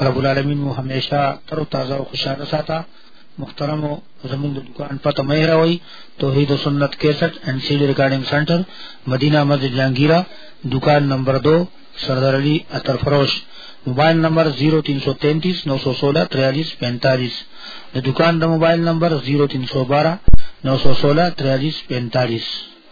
رب العالمین مو همیشه تر او تازه او خوشاله ساته. محترم زمون د دکان پته مې راوي توحید و سنت 61 اینڈ سیڈ ریکارڈنگ سینٹر مدینہ مسجد جہانگیرہ دکان نمبر 2 سردار علی عطر فروش موبائل نمبر 0333 916 43 45 د دکان د موبائل نمبر 0312 916 43 45.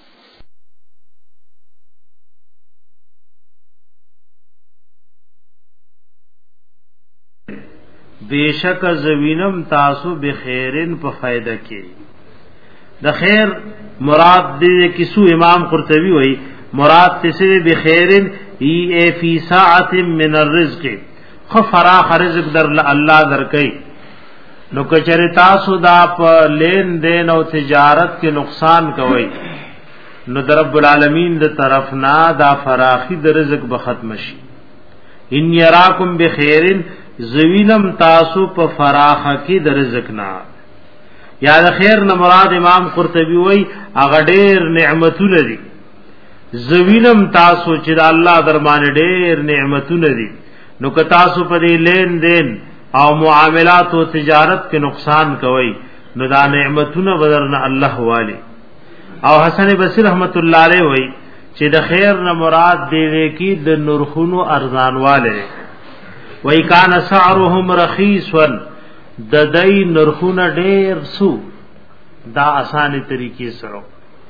بیشک زوینم تاسو بخیرن په فائدہ کې د خیر مراد دې کیسو امام قرطبی وای مراد تسوی بخیرن ای فی ساعت من الرزق خفراخ رزق در الله درکې نو کچره تاسو دا په لین دین او تجارت کې نقصان کوي نو در رب العالمین د طرف نه دا فراخی د رزق به ختم شي. ان یراکم بخیرن زوینم تاسو په فراخه کې د رزق نه یا د خیر نه مراد امام قرطبی وای هغه ډېر نعمتونه دي. زوینم تاسو چې د الله درمانه ډېر نعمتونه دي نو که تاسو په دې لین دین او معاملات او تجارت کې نقصان کوي نو دا نعمتونه بدرنه الله والی. او حسن بصری رحمت الله علیه وای چې د خیر نه مراد دی کې د نرخونو ارزانواله وای کان سعرهم رخیصا د دای نرخونه ډیر سو دا اسانه طریقې سره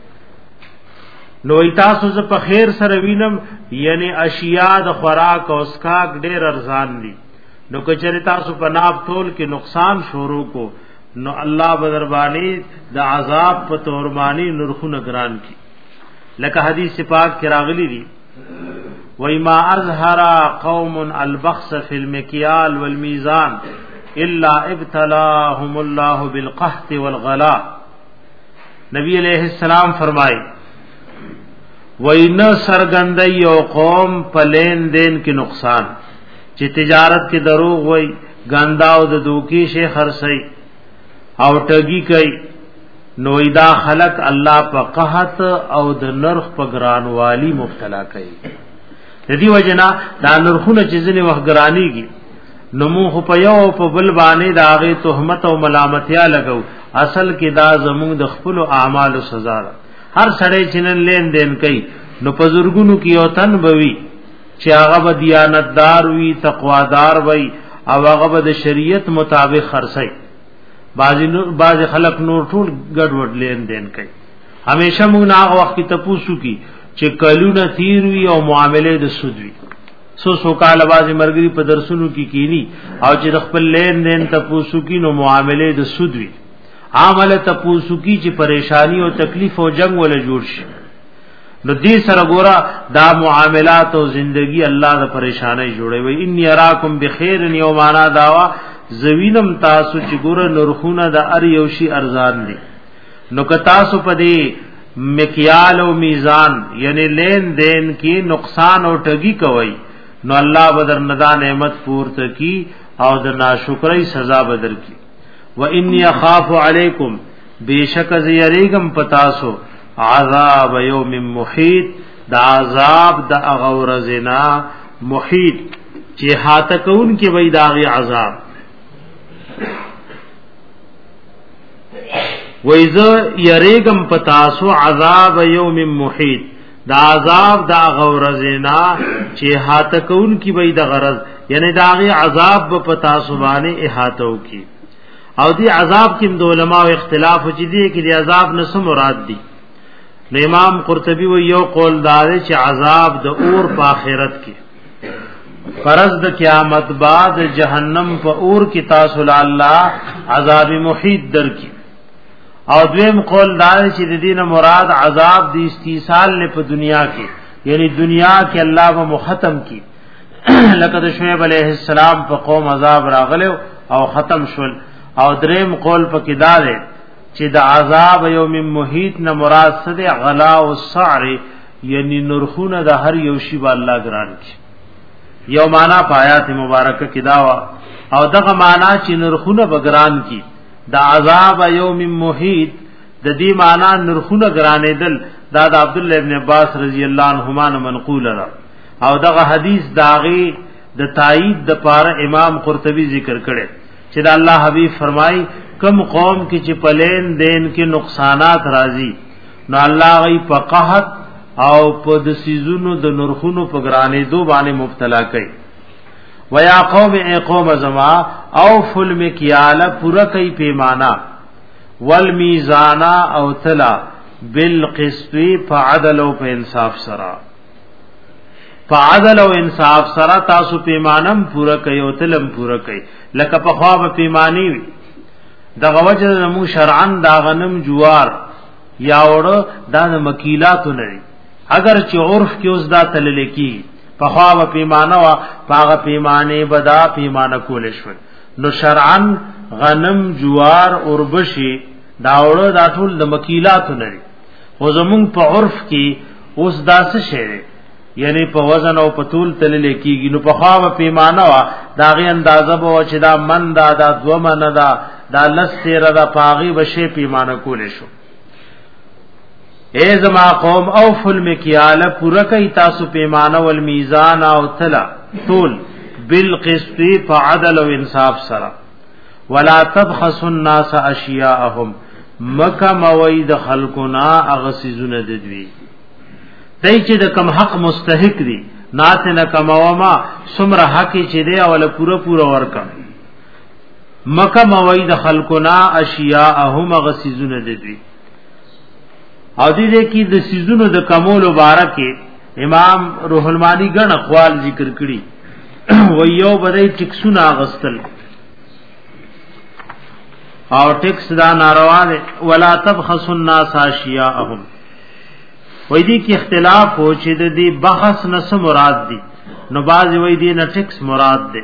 نو تاسو ز په خیر سره وینم یعنی اشیاء د خوراک او اسکاک ډیر ارزان دي نو کچره تاسو په ناب تول کې نقصان شروع کو نو الله بدربانی د عذاب په تورمانی نرخونه ګران کی لکه حدیث پاک کې راغلی دي وَإِمَا أَظْهَرَ قَوْمٌ الْبَخْسَ فِي الْمِكْيَالِ وَالْمِيزَانِ إِلَّا ابْتَلَاهُمُ اللَّهُ بِالْقَحْطِ وَالْغَلَاءِ. نبی علیہ السلام فرمائے وَإِنَّ سَرْگَنْدَيْ او قوم پلین دین کی نقصان چې تجارت کې دروغ وای ګندا او د دوکي شي خرسي او ټګي کوي نو ایدا خلق الله په قحط او د نرخ په ګرانوالي مبتلا کوي. د دې وجنا دا نرخونه چې ځنې وخت ګرانيږي نو مو په یو په بل باندې دا غي تهمت او ملامتیا لګو اصل کې دا زموږ د خپل اعمال سزا ده. هر سړی چې نن لین دین کوي نو په زورګونو کې یو تن بوي چې هغه به دیانتدار وي تقوادار وي او هغه به د شریعت مطابق خرڅي. بعض خلق نور ټول ګډوډ لین دین کوي. همیشه موږ نه هغه وخت ته پوسو کی چې کلونه تیر وی او معاملې د سود وی سو کال باز مرګري په درسونو کې کینی او چې خپل لین دین ته پوسو کی نو معاملې د سود وی عامله ته پوسو کی چې پریشانی او تکلیف او جنگ ول جوړ شي نو دې سره ګورا دا معاملات او زندگی الله د پریشانای جوړوي وي. ان یراکم بخیر یومانا داوا زوینم تاسو چې ګور نرخونه د ار یوشي ارزان دي نو که تاسو په دې مکیال او میزان یعنی لین دین کی نقصان او ټګي کوي نو الله بدر ندا نعمت پورته کی او د ناشکرۍ سزا بدر کی. و انی اخاف علیکم بیشک زیریګم پتاسو عذاب یوم محیط دا عذاب د اغورزنا محیط چې هاته کون کې وای داغي عذاب وَإِذَا يَرِيغَمْ پتاسو عذاب یوم محیط دا عذاب دا غورزنا چې احاطه کون کی وای د غرض یعنی داغي عذاب په پتاسو باندې احاطه کی او دی عذاب کې د علماء اختلاف چې دی کې دی عذاب نه څه مراد دی. نو امام قرطبی و یو قول دار چې عذاب د اور په آخرت کې فرض د قیامت بعد جهنم په اور کې تاسو الله عذاب محیط در کی او دویم قول دار چې د دینه مراد عذاب د استیصال له په دنیا کې یعنی دنیا کې الله به ختم کی لقد شعیب علیہ السلام په قوم عذاب راغله او ختم شول. او دریم قول په کې دار چې د عذاب یوم محیط نه مراد څه دی غلا او السعر یعنی نرخونه د هر یو شی با الله ګران کی. یو معنا په آیات مبارکه کې داوا او دغه معنا چې نرخونه بګران کی د عذاب یوم محیط د دې معنا نرخونه ګرانېدل دا د عبد الله ابن عباس رضی الله عنهما منقول را او دغه حدیث داغي د تایید د پاره امام قرطبی ذکر کړي چې د الله حبیب فرمای کم قوم کې چې پلین دین کې نقصانات راځي نو الله غي په قحط او په د سيزونو د نرخونو په ګرانې دو باندې مبتلا کوي ويا قوم اي قوم زما او فل مکیال پورا کوي پیمانه والمیزانا او تلا بالقسط فعدل او انصاف سرا فعدل او انصاف سرا تاسو پیمانم پورا کوي او تلم پورا کوي لکه په خوا په پیمانی وي دغه وجه نمو شرعن دا غنم جوار یا وړو دا د مکیلاتو لري اگر چې عرف کې اوس دا تل لیکي په خوا په پیمانه وا پاغه پیمانه بدا پیمانه کول شو نو شرعن غنم جوار اوربشي دا وړو دا ټول د مکیلاتو لري خو زمون په عرف کې اوس دا څه شی یعنی په وزن او په طول تل لیکيږي نو په خوا په پیمانه وا دا غي اندازه به چې دا من دا دو من دا لسره دا پاغي بشي پیمانه کول شو اے زما قوم اوفل مکیال پورا کئی تاسو پیمانه والمیزان او تلا طول بالقسط فعدل و انصاف سرا ولا تبخسوا الناس اشیاءهم مکه موید خلقنا اغسزون ددوی دای چې د کم حق مستحق دي ناته نه کماوما سمره حق چې دی او پورا ورکا مکه موید خلقنا اشیاءهم اغسزون ددوی او دې کې د سيزونو د کمول مبارکه امام روح المانی غن اقوال ذکر کړي و یو بدای ټیکسونه غستل او ټیکس دا ناروا دي ولا تبخسوا الناس اشیاءهم وې دې کې اختلاف هو چې د دې بحث نس مراد دي نو باز وې دې نه ټیکس مراد دي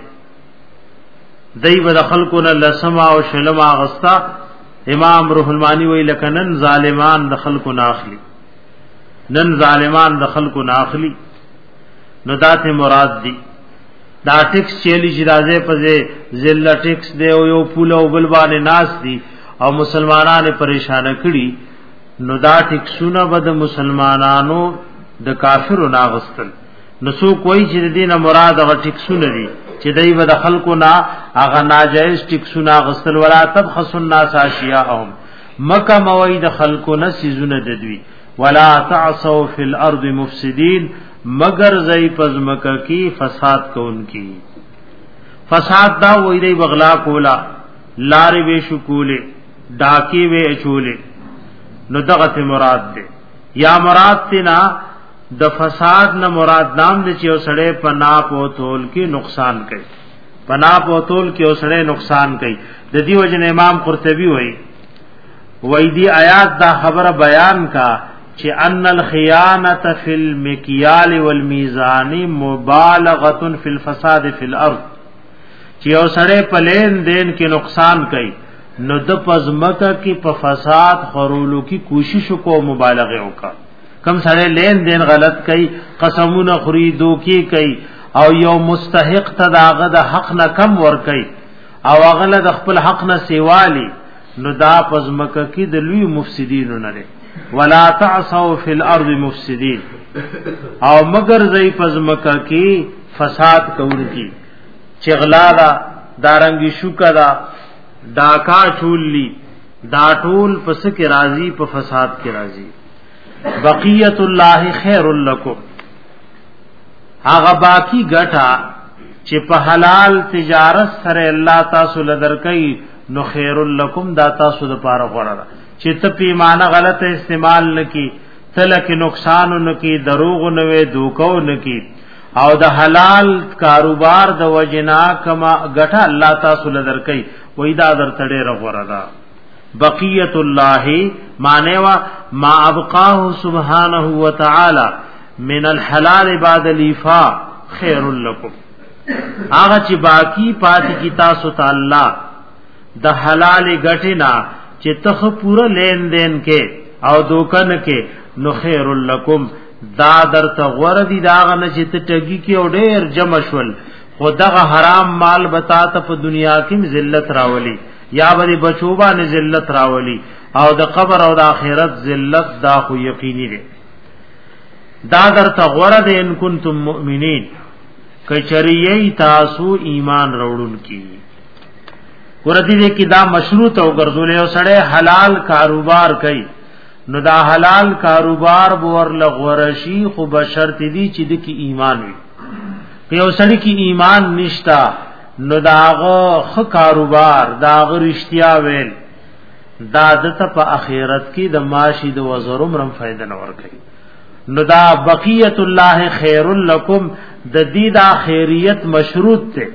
دای په خلقونه لسما او شلما غستا امام روح المانی وی لکنن ظالمان د خلق ناخلی نن ظالمان د خلق ناخلی نو دات مراد دی دا ټیکس چلی جرازه پځه ذل ټیکس دی او یو پوله او بلبان ناس دی او مسلمانانه پریشان کړي نو دا ټیکسونه بد مسلمانانو د کافرو ناغستل نو سو کوئی چې دینه مراد هغه ټیکسونه دي چې دای و د خلکو نا هغه ناجایز ټیکسونه غسل ولا تبخسوا الناس اشیاءهم مکه موید خلکو نه سيزونه ددوی ولا تعصوا فی الارض مفسدین مگر زئی پزمکه کی فساد کوونکی فساد دا وې دی بغلا کولا لارې به شکولې ډاکی به اچولې نو دغه مراد ده یا مراد تینا د فساد نه مراد نام دي چې وسړې پناپ او تول کې نقصان کوي پناپ او تول کې وسړې نقصان کوي د دې وجه امام قرطبي وایي دی آیات دا خبره بیان کا چې ان الخیانه فی المکیال والمیزان مبالغه فی الفساد فی الارض چې وسړې پلین دین کې نقصان کوي نو د پزمکه کې په فساد خورولو کی کوشش کو مبالغه وکړه کم سره لین دین غلط کئی قسمونه خوري دوکي کئی او یو مستحق تداغه د حق نه کم ور کئی او هغه د خپل حق نه سیوالی نو دا پزمکه کې د لوی مفسدین نه لري ولا تعصوا فی الارض مفسدین او مگر زئی پزمکه کې فساد کوونکی چغلا دا دارنګي شوکدا داکا چولی دا ټول پس کې راضی په فساد کې راضی بقیت الله خیر لکم هغه باقی ګټه چې په حلال تجارت سره الله تاسو لدرکې نو خیر لکم دا تاسو د پاره غوړه چې ته پیمانه غلط استعمال نکي تلک نقصان نکي دروغ نوي دوکو نکي او د حلال کاروبار د وجنا کما ګټه الله تاسو لدرکې وې دا درتړې رغوړه ده بقیت الله معنی وا ما ابقاه سبحانه وتعالى من الحلال بعد الافاء خير لكم هغه چې باقی پاتې کی تاسو تعالی د حلال غټینا چې تخ پورا لین دین کې او دوکن کې نو خیر لكم دا درته غور دي داغه نه چې ټګي کې او ډېر جمع شول خدغه حرام مال بتا ته په دنیا کې ذلت راولي یا بری بچوبا نه ذلت راولي او د قبر او د آخرت ذلت دا خو یقیني دي دا در تغور ده ان کنتم مؤمنین کچریئی تاسو ایمان روڑن کی ورته دې کې دا مشروط او ګرځولې او سړی حلال کاروبار کوي نو دا حلال کاروبار بور لغورشی خو بشرط دي چې د کې ایمان وي که یو سړی کې ایمان نشتا نو داغه خ کاروبار داغه رښتیا ویل دا دته په اخرت کې د ماشي د وزرم رم فائدہ نه ور کوي نو دا بقیت الله خیر لکم د دې دا خیریت مشروط ته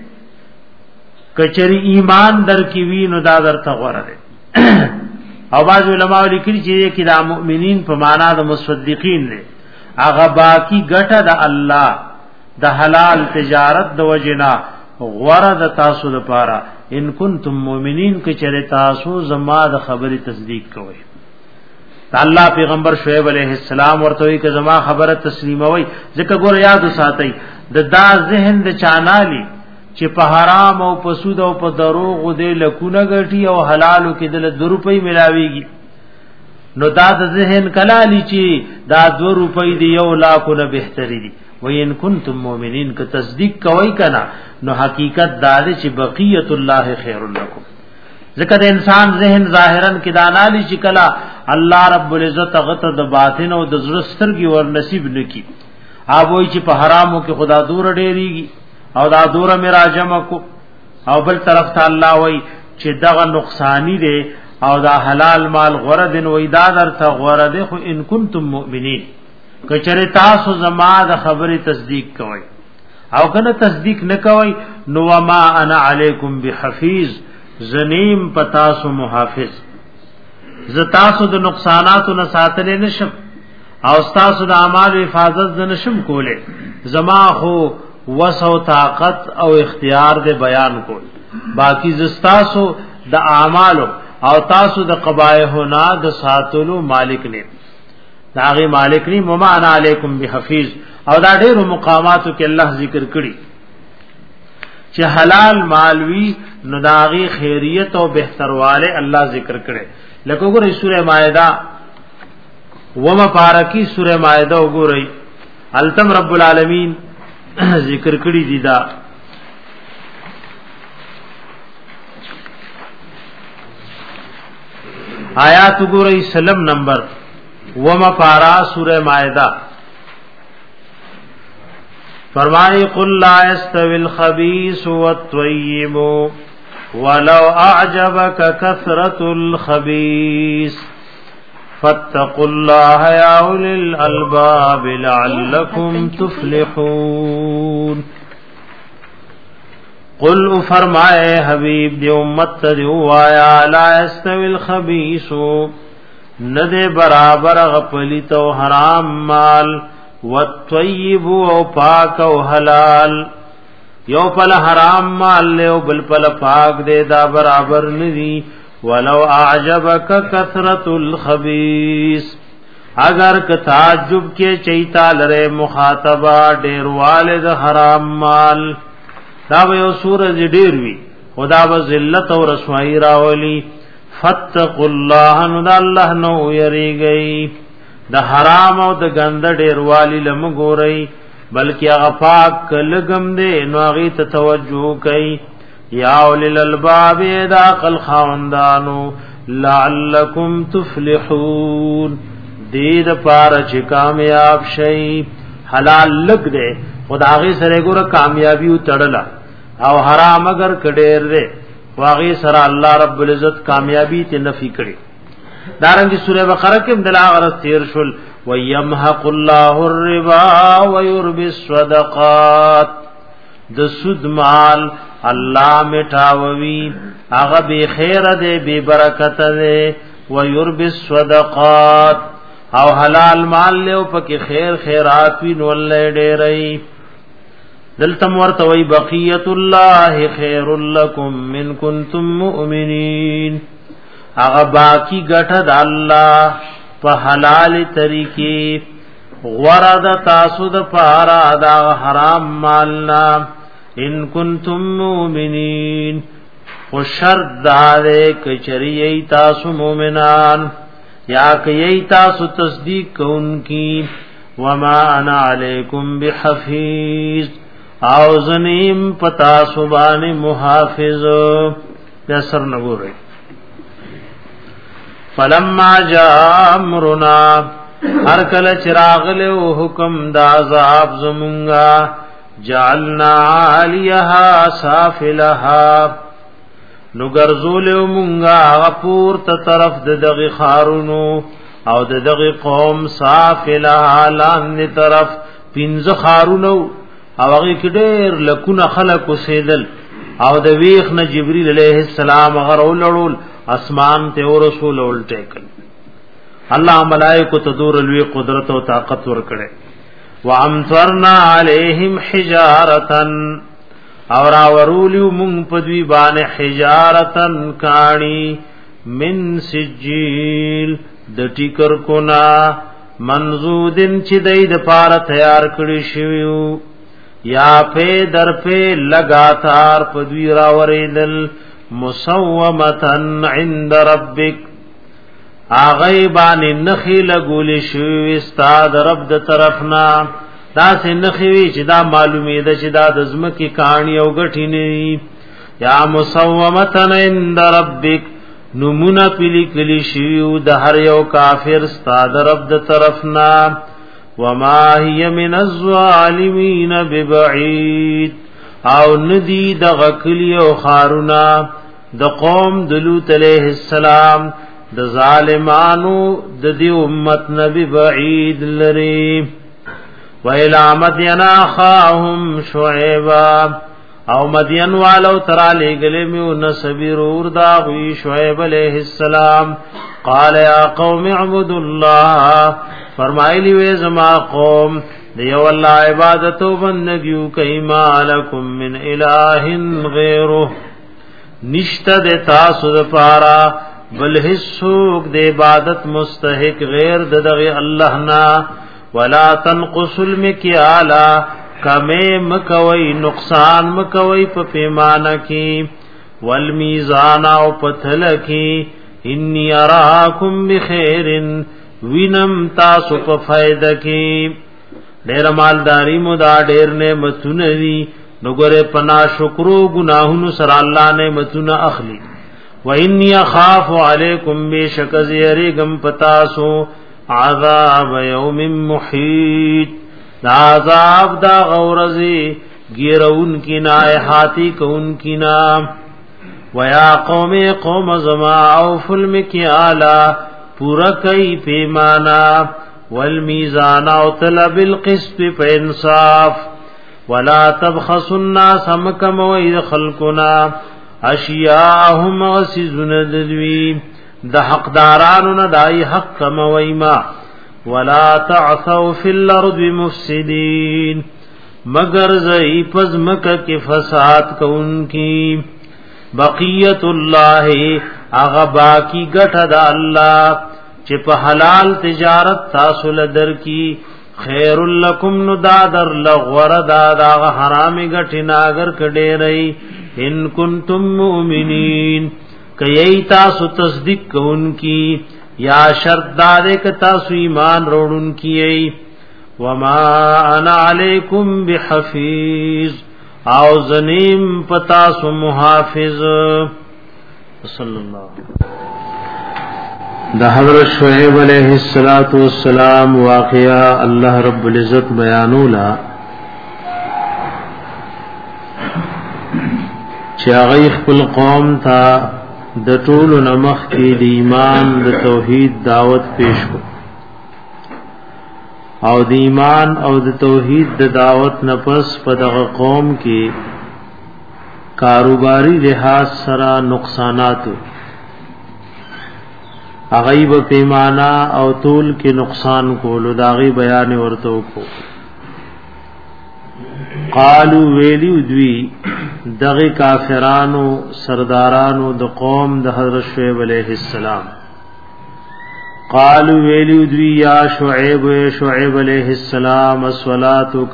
کچری ایمان در کی وی نو دا در تغوره ده او باز علماء لیکلي چې کې د مؤمنین په معنا د مصدقین نه هغه باقی ګټه د الله د حلال تجارت د وجنا غوړه د تاسو لپاره ان کنتم مؤمنین کې چې تاسو زما د خبرې تصدیق کوئ الله پیغمبر شعیب علیہ السلام ورته وی چې زما خبره تسلیموي ځکه ګور یاد ساتئ د دا ذهن د چانالی چې په حرام او په سود او په دروغ دې لکونه غټي او حلالو کې دل 2 روپۍ ملاويږي نو دا د ذهن کلالی چې دا 2 روپۍ دی 1 لاکھ نه بهتري دي وین کنتم مؤمنین که تصدیق کوي کنا نو حقیقت دا چې بقیت الله خیر لكم ذکر انسان ذهن ظاهرا کې دانالی چې کلا الله رب العزت غته د باطن او د زړه سترګي ور نصیب نکي اووي چې په حرامو کې خدا دور ډېریږي او دا دور میرا جمع کو او بل طرف ته الله وای چې دغه نقصانی دی او دا حلال مال غردن وای دا درته غرد خو ان کنتم مؤمنین کچره تاسو زما د خبره تصدیق کوئ او کنه تصدیق نه کوئ نو ما انا علیکم بحفیظ زنیم پتاسو محافظ ز تاسو د نقصاناتو نه ساتل نشم او تاسو د اعمال حفاظت نشم کوله زما خو وسو طاقت او اختیار دے بیان کول باقی زستاسو د اعمالو او تاسو د قبایحنا د ساتلو مالک نه داغه مالک نه ممان علیکم بحفیظ او دا ډیرو مقاماتو کې الله ذکر کړي چې حلال مالوی نو داغه خیریت او بهترواله الله ذکر کړي لکه وګورئ سوره مائده وما پارکی سوره مائده وګورئ التم رب العالمین ذکر کړی دی دا آیات وګورئ سلم نمبر وما پارا سورہ مائدہ فرمائے قل لا يستوي الخبيث والطيب ولو اعجبك كثرة الخبيث فاتقوا الله يا أولي الألباب لعلكم تفلحون قل فرمائے حبیب دی امت دی وایا لا يستوي الخبيث ند برابر غپلیت او حرام مال والطيب او پاک او حلال یو پل حرام مال له او بل پل پاک دے دا برابر ندی ولو اعجبك كثرة الخبيث اگر ک تعجب کې چیتا لره مخاطبہ ډیر والد حرام مال دا یو سورج ډیر وی خدا به ذلت او رسوائی راولی فتقوا الله ان الله نو یریږي د حرام او د غند ډیر والی لم ګورئ بلکې هغه پاک لګم دې نو هغه ته توجه کوي یا اولل الباب دا قل خواندانو لعلکم تفلحون دید پار چې کامیاب شي حلال لګ دے خدای سره ګوره کامیابی وتړلا او حرام اگر کډیر دے واغی سره الله رب العزت کامیابی ته نفي کړي دارنګه سوره بقره کې دلا غرض تیر شول ويمحق الله الربا ويربي الصدقات د سود مال الله مټاوي هغه به خیر ده به برکت ده ويربي الصدقات او حلال مال له پکې خیر خیرات وی نو الله ډېرې دلتم ورته وی بقیت الله خیر لکم من کنتم مؤمنین هغه باقی ګټه د الله په حلال طریقې غرض تاسو د پارا دا حرام مالنا ان کنتم مؤمنین و شرط دارے کچری تاسو مومنان یا کئی تاسو تصدیق کون کی وما انا علیکم بحفیظ او زنیم پتا سبان محافظ یسر نګورئ فلما جاء امرنا هر کله چراغ له حکم دا عذاب زمونگا جعلنا عالیها سافلها نګرزول مونگا غپور ته طرف د دغه خارونو او د دغه قوم سافلها لان طرف پنځه خارونو او هغه کډیر لکونه خلق وسیدل او د ویخ نه جبرئیل علیہ السلام غرولړول اسمان ته او رسول ولټکل الله ملائکه تدور لوی قدرت او طاقت ور کړي وامطرنا علیہم حجارتن اور اورولیو مون پدوی باندې حجارتن کانی من سجیل د ټیکر کونا منزودن چې دای د پاره تیار کړی شویو یا په در په لگاتار پدوی راوریدل مسومتن عند ربک اغیبان نخیل گول شوی استاد رب د طرفنا دا سه نخوی چې دا معلومه ده چې دا د زمکی کہانی او غټی نه یا مسومتن عند ربک نمونه پلی کلی شیو د هر یو کافر استاد رب د طرفنا وما هي من الظالمین ببعید او ندی د غکلی او خارونا د قوم د لوط علیہ السلام د ظالمانو د دی امت نبی بعید لری وَإِلَى مَدْيَنَ أَخَاهُمْ شُعَيْبًا او مدین والو ترا لګلې میو نسبی رور دا غوی شعیب علیہ السلام قال یا قوم اعبدوا الله فرمایلی وې زما قوم دیو الله عبادت او بندګیو کایما لکم من الہ غیره نشته د تاسو د پارا بل هیڅوک د عبادت مستحق غیر دغه الله نا ولا تنقص المکیال کمه مکوي نقصان مکوي په پیمانه کې والمیزان او پتل کې انی اراکم بخیر وینم تاسو په فائدہ کې ډیر مالداری مو دا ډیر نعمتونه دي نګره پنا شکرو گناهونو سره الله نعمتونه اخلي و انی اخاف علیکم بشک زیریګم پتاسو عذاب یوم محیط دا عذاب دا غورزی گیرون کی نا احاتی کون کی نا ویا قوم زما اوف المکیالا پورا کئی پیمانا والمیزان او طلب القسط پہ انصاف ولا تبخسوا الناس مکم وید خلقنا اشیاءهم غسزن دلوی د حقدارانو نه دای حق کم ویما ولا تعثوا فی الارض مفسدین مگر زئی پز مکه کې فساد کوونکی بقیت الله اغه باقی ګټه د الله چې په حلال تجارت تاسو لدر کی خیر لکم ندادر لغور دادا حرام ګټه ناګر کډې رہی ان کنتم مؤمنین کئی تاسو تصدیق کون کی یا شرط دارے کہ تاسو ایمان روڑن کی وما انا علیکم بحفیظ او زنیم پتاسو محافظ صلی اللہ دا حضرت شعیب علیہ السلام واقعہ اللہ رب العزت بیانولا چاغی خپل قوم تا د ټول نمخ کې د ایمان د توحید دعوت پیش کو او د ایمان او د توحید د دعوت نفس په دغه قوم کې کاروباری لحاظ سره نقصانات غیب پیمانه او طول کې نقصان کولو داغي بیان ورته کو قالو ویلی دوی دغه کافرانو سردارانو د قوم د حضرت شعیب علیہ السلام قالو ویلی دوی یا شعیب علیہ السلام الصلاۃ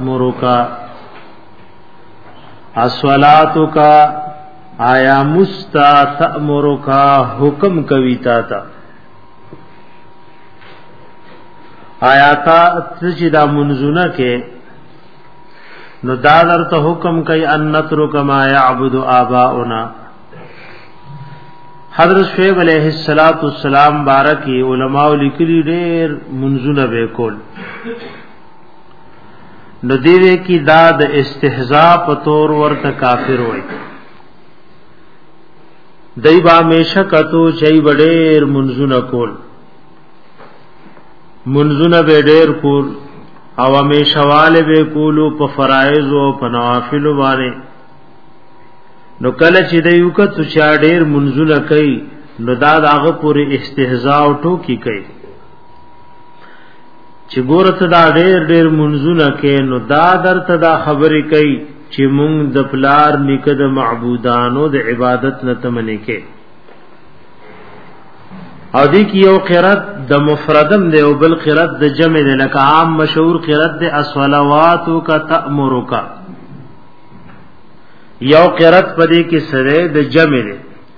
کا آیا مستا تأمرک حکم کوي تا آیا تا چې دا منزونه کې نو دا درته حکم کوي ان نترک ما يعبد آباؤنا. حضرت شعیب علیہ السلام بارکی علماء لیکلی ډېر منځونه به کول. نو دیوی کی دا د استهزاء په تور ورته کافر وای. دای با همیشه کتو چي وړېر منځونه کول، منځونه به ډېر کول او همیشه والے به کولو په فرایض او په نوافل باندې. نو کله چې دیو کتو چا ډېر منځونه کوي نو دا داغه پوری استهزاء او ټوکی کوي چې ګورته دا ډېر منځونه کوي نو دا درته دا خبرې کوي چې مونږ د پلار نیکه د معبودانو د عبادت نه تمنې کې. او دې کې یو قرات د مفردم دی او بل قرات د جمع دی، لکه عام مشهور قرات د الصلواتو کا تأمرک. یو قرات پدې کې سره د جمع دی،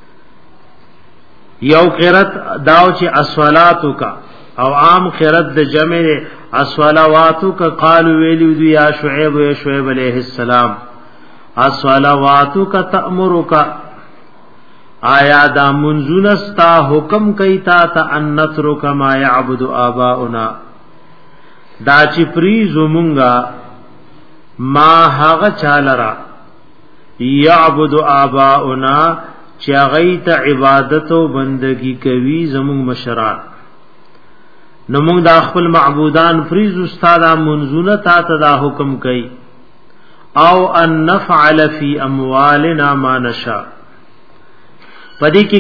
یو قرات داو چې الصلاتو کا، او عام قرات د جمع دی الصلواتو کا. قالوا ویلو دی یا شعیب علیہ السلام الصلواتو کا تأمرک، آیا دا منزونستا حکم کئی تا تا ان نترک ما یعبد آباؤنا، دا چی پریزو منگا ما حاغ چالرا یعبد آباؤنا چی غیت عبادت و بندگی کوي زمون مشران. نو مونږ دا خپل معبودان پریزو استادا منزونه تا ته دا حکم کئی او ان نفعل فی اموالنا ما نشاء. پدې کې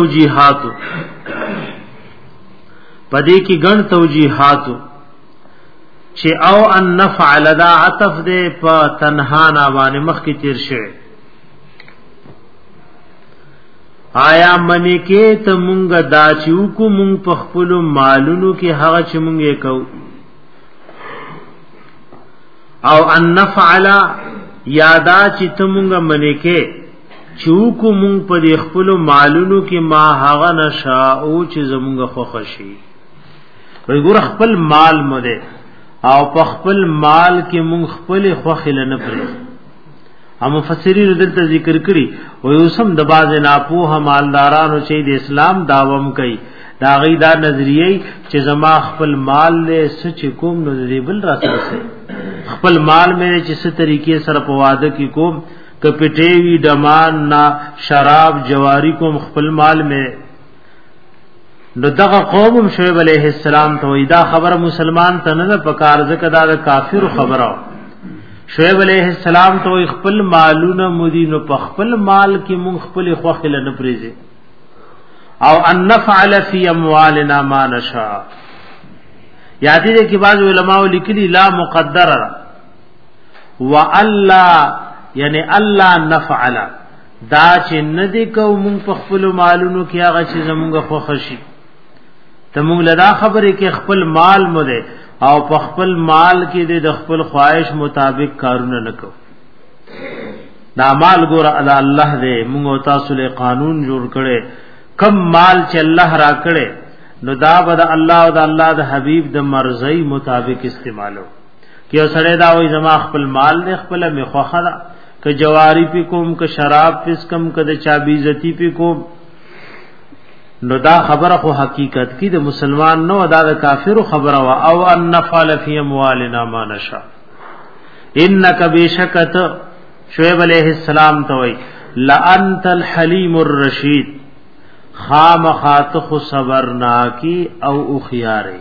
ګڼ توجیهات چې او ان نفعل دا عطف دې په تنها نه باندې مخ کې تیر شوی. آیا منی کې ته مونږ دا چې کو مونږ په خپل مالونو کې هغه چې مونږ یې کو، او ان نفعل یادا چې ته مونږ منی کې چوکو مونږ په خپل مالونو کې ما هغه نشاءو چې زمونږ خوښي. وی ګور خپل مال مده او په خپل مال کې مونږ خپل خوښ نه پرې. هم مفسرین دلته ذکر کړي او یوسم د باز ناپوه مالدارانو چې د اسلام داوم کوي دا غي دا نظریه چې زما خپل مال له سچ کوم نو دی بل را سره خپل مال مې چې څه طریقې سره په واده کې کوم کپټېوی دمان نا شراب جواری کوم خپل مال میں. نو دغه قوم شعیب علیہ السلام ته دا خبر مسلمان ته نه پکار ځکه دا کافر خبره. شعیب علیہ السلام ته خپل مالونه مدینو په خپل مال کې مونږ خپل خوخل نه پریزه او ان نفعل فی اموالنا ما نشاء. یادی دې کې بعض علماء لیکلي لا مقدر والا یعنی الله نفعل دا چې ندی کو مونږ په خپل مالونو کې هغه چې زمونږ خوښي ته مونږ لدا خبره کې خپل مال مده او په خپل مال کې د خپل خواهش مطابق کارونه نکو. دا مال ګور الله دې مونږ تاسو له قانون جوړ کړي کم مال چې الله را کړي نو دا بد الله او د الله د حبیب د مرضی مطابق استعمالو. کیو سره دا وې زما خپل مال دې خپل می خوخه که جواری پی کوم که شراب پس کم که د چا بیزتی پی کوم نو دا خبره خو حقیقت کی د مسلمان نو دا د کافر خبره وا او ان نفعل فی اموالنا ما نشاء. انک بشکت شعیب علیہ السلام توي لانت الحلیم الرشید خام خاتخ صبرنا کی او اخیاری.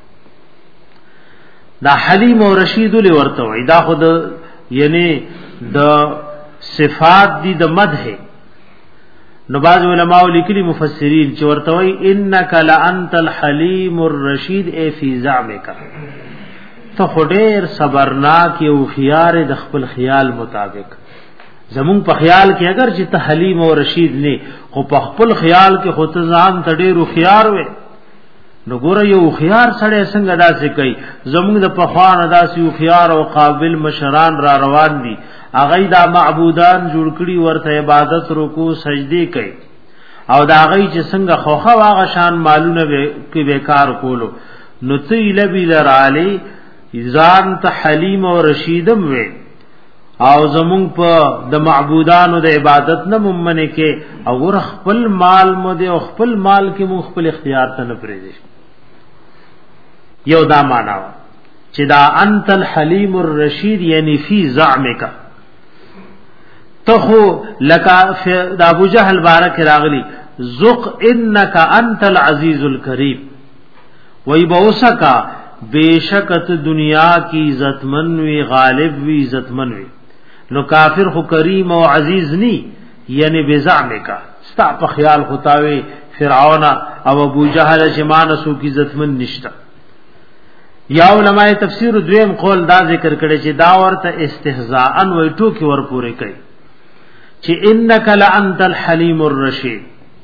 دا حلیم او رشید له ورته وای دا خود یعنی د صفات دی د مدح. نو باز علماء لیکلي مفسرین چې ورته وای انک لانت الحلیم الرشید ای فی زعمک، ته خډیر صبرناک او خيار د خپل خیال مطابق. زمون په خیال کې اگر چې ته حلیم او رشید نه خو په خپل خیال کې خو ته ځان تډیر خيار وې نو ګوره یو خيار سره څنګه داسې کوي. زمونږ د پخوان داسې یو خيار او قابل مشران را روان دي اغه دا معبودان جوړ کړي ورته عبادت رکوع سجدي کوي او دا غي چې څنګه خوخه واغه شان مالونه کې بیکار کولو نو تیل بیل رالی ځان ته حلیم او رشیدم وې او زمون په د معبودانو د عبادت نه ممنه کې او خپل مال مو دې او خپل مال کې مو خپل اختیار ته نه پریږي یو دا معنا چې دا انت الحلیم الرشید یعنی فی زعمک تخو لکا د ابو جهل بارک راغلی ذق انک انت العزیز الکریم وای بوسکا بیشکت دنیا کی عزتمن وی غالب وی عزتمن وی نو کافر خو کریم او عزیز نی یعنی بزعمک ستا په خیال خداوی فرعون او ابو جهل جمان سو کی عزتمن نشتا یا علماء تفسیر دویم قول دا ذکر کړي چې دا ورته استهزاء وی ټوکی ور پورې کوي چې انک لانت الحلیم الرشید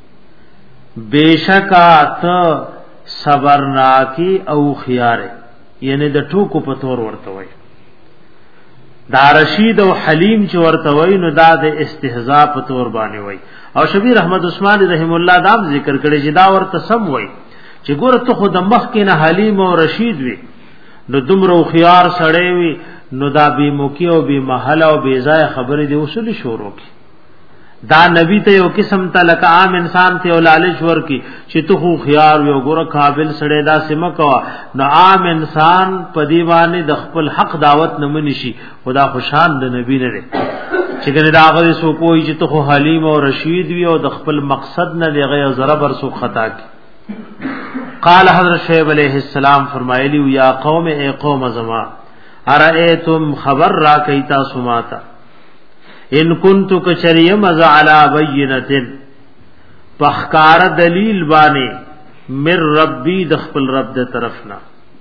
بیشکات صبرناکی او خيار یعنی د ټوکو په تور ورته وای دا رشید او حلیم چې ورته وای نو دا د استهزاء په تور باندې وای او شبیر احمد عثمان رحم الله دا ذکر کړي چې دا ورته سم وای چې ګوره ته خود مخ کې نه حلیم او رشید وي نو دومره خيار سړی وي نو دا بی موقع او بی محل او بی ځای خبرې دی اصول شروع کی دا نبی ته یو قسم ته لکه عام انسان ته او لالچ ورکی چې تو خو خيار یو ګوره قابل سړی دا سم کوا نو عام انسان په دیوانه د خپل حق دعوت نه منشي خدا خوشان د نبی نه لري چې ګنې دا هغه سو کوی چې تو خو حلیم او رشید وي او د خپل مقصد نه لغه ضرب ورسو خطا کی قال حضرت شعیب علیہ السلام فرمایلی یا قوم اے قوم زما ارئیتم خبر را کیتا سماتا ان کنتو کچریم از علی بینتن پخکار دلیل بانے من ربی دخپل رب د طرفنا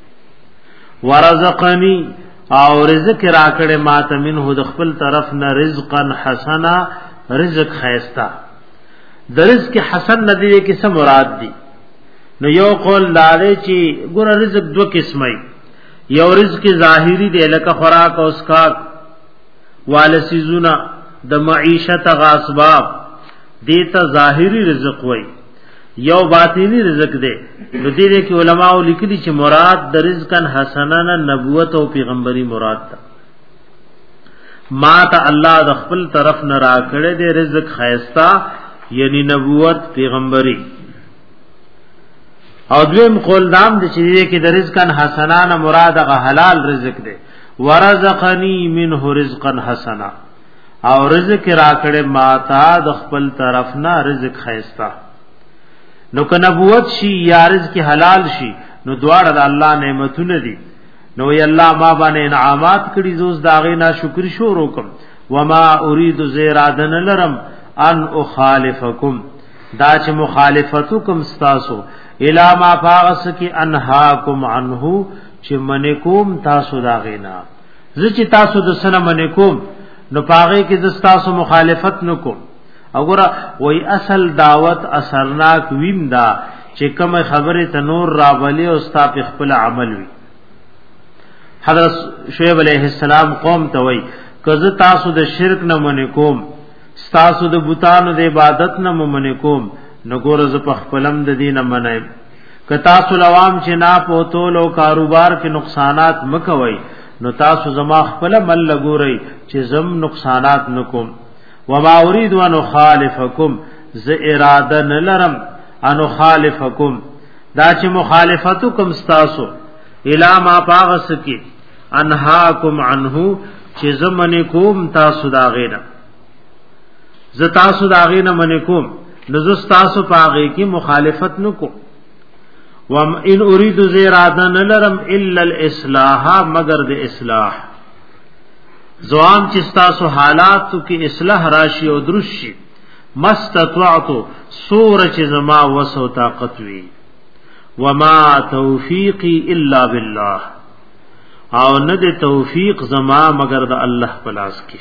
ورزقنی او رزق راکڑے مات منه دخپل طرفنا رزقا حسنا رزق خیستا د رزق حسن ندیوی کسا مراد دی نو یو قول دارے چی گورا رزق دو قسمائی یو رزق ظاہری دی لکا خوراک او اسکاک والسیزونا د معیشت غاسباب دیتا ظاهری رزق وای یو باطینی رزق دی نو دې کې علماء لیکلي چې مراد د رزقن حسنن نبوت او پیغمبري مراد ده ما ته الله د خپل طرف نه را کړې دې رزق خیستا یعنی نبوت پیغمبري او دویم قول دام د چې کې د رزقن حسنان مراد غ حلال رزق دی ورزقنی منه رزقا حسنا او رزق راکړې ماتا د خپل طرف نه رزق خیستا نو که نبوت شي یا رزق حلال شي نو دواړه د الله نعمتونه دي نو ی الله ما باندې انعامات کړي زوس داغه نه شکر شروع کوم وما اريد زیرادن لرم ان اخالفکم دا چې مخالفتکم استاسو الا ما فاغس کی انهاکم عنه چې منکم تاسو داغه نه زه چې تاسو د سره منکم نو پاغه کې د تاسو مخالفت نکوم وګوره وای اصل دعوت اثرناک ویندا چې کوم خبره تنور راولي او ستا په خپل عمل وي حضرت شعیب علیہ السلام قوم ته وای کزه تاسو د شرک نه منې کوم تاسو د بوتانو د عبادت نه منې کوم نو ګوره ز په خپلم د دین منای ک تاسو لوام چې نا پوتول او کاروبار کې نقصانات مکوي نو تاسو زما خپل مل لګورئ چې زم نقصانات نکوم وما اريد ان اخالفکم ز اراده نلرم ان اخالفکم دا چې مخالفتکم تاسو الا ما پاغس کی انهاکم عنه چې زمنه کوم تاسو دا غینا ز تاسو دا غینا منه کوم نو ز تاسو پاغه کی مخالفت نکوم وم ان اريد زیراده نلرم الا الاصلاح مگر د اصلاح زوام چې تاسو حالاتو کې اصلاح راشي او درشي مستطعتو سورج زما وسو طاقت وی وما توفیقی الا بالله او نه د توفیق زما مگر د الله پلاس کې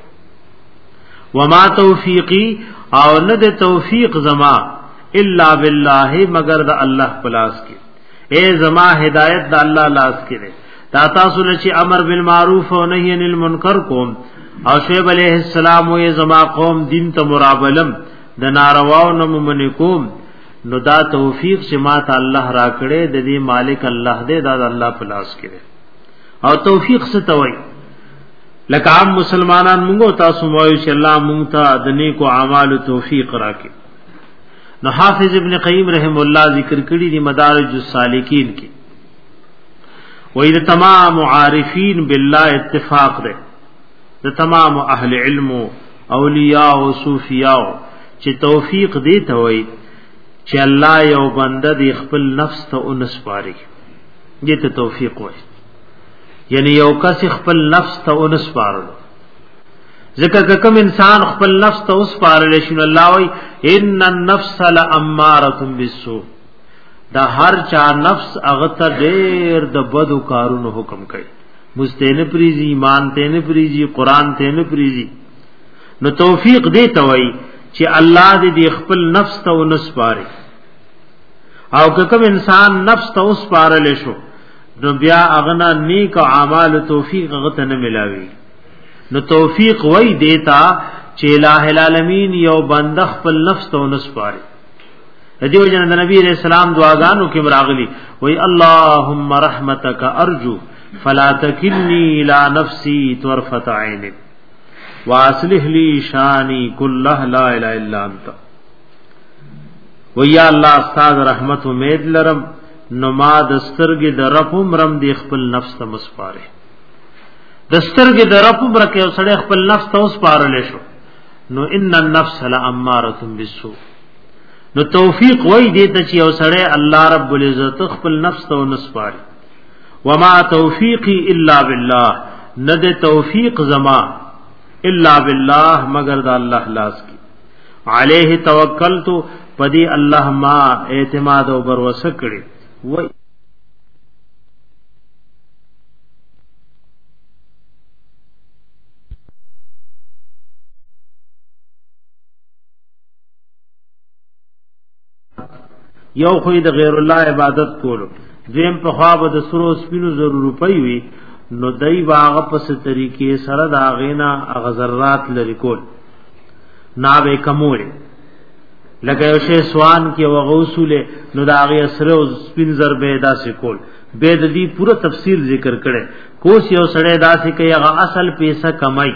وما توفیقی او نه د توفیق زما الا بالله مگر د الله پلاس کې اے زما ہدایت د الله لاس کې ده تا تاسو چې امر بالمعروف او نهی عن المنکر کوم او شعیب علیہ السلام او زما قوم دین ته مرابلم د نارواو نه ممن کوم نو دا توفیق چې ما ته الله را کړې د دې مالک الله دې دا الله پلاس کې او توفیق څه توي لکه عام مسلمانان موږ تاسو وایو چې الله موږ ته د نیکو اعمال توفیق راکړي. نو حافظ ابن قیم رحم الله ذکر کړی دی مدارج السالکین کې وې د تمام عارفین بالله اتفاق ده، د تمام اهل علم اولیاء او صوفیاء چې توفیق دی ته وای چې الله یو بنده دی خپل نفس ته اونسپاري، دې ته توفیق وای. یعنی یو کس خپل نفس ته اونسپارل، ځکه کوم انسان خپل نفس ته اوسپارل شي نو الله وای ان النفس لاماره بالسوء، دا هر چا نفس هغه ته ډېر د بدو کارونو حکم کوي، مستینه پریزي، ایمان ته نه پریزي، قران ته نه پریزي. نو توفیق دی ته وای چې الله دې خپل نفس ته ونسپاري، او کوم انسان نفس ته وسپارل شو نو بیا اغنا نیک اعمال توفیق هغه ته نه ملاوي. نو توفیق وای دیتا چې الٰه العالمین یو بنده خپل نفس ته ونسپاري. دیو جن د نبی رسول الله دعاګانو کې مراغلي وای اللهم رحمتک ارجو فلا تکلنی الی نفسی طرفة عین واصلح لی شانی کله لا اله الا انت. ویا الله استاد رحمت امید لرم نو ما دسترګ د رپم رم دی خپل نفس ته مسپاره، دسترګ د رپم رکه سړی خپل نفس ته وسپارل شو نو ان النفس لاماره بالسوء. نو توفیق وای دی ته چې یو سړی الله رب العزت خپل نفس ته ونسپاري. وما توفیقی الا بالله، ند توفیق زما الا بالله مگر د الله لاس کی. علیه توکلت، پدی الله ما اعتماد او بروسه کړی. وای یو خو د غیر الله عبادت کولو، دیم په خواب د سرو سپینو زرو روپۍ وی نو دای باغ پس طریقې سره دا غینا غزرات لري کول ناوې کموړي لکه یو شی سوان کې وغوسله نو دا غي سره سپین زر به ادا سکول به د دې پوره تفصیل ذکر کړي. کوس یو سړی دا سې کوي هغه اصل پیسې کمای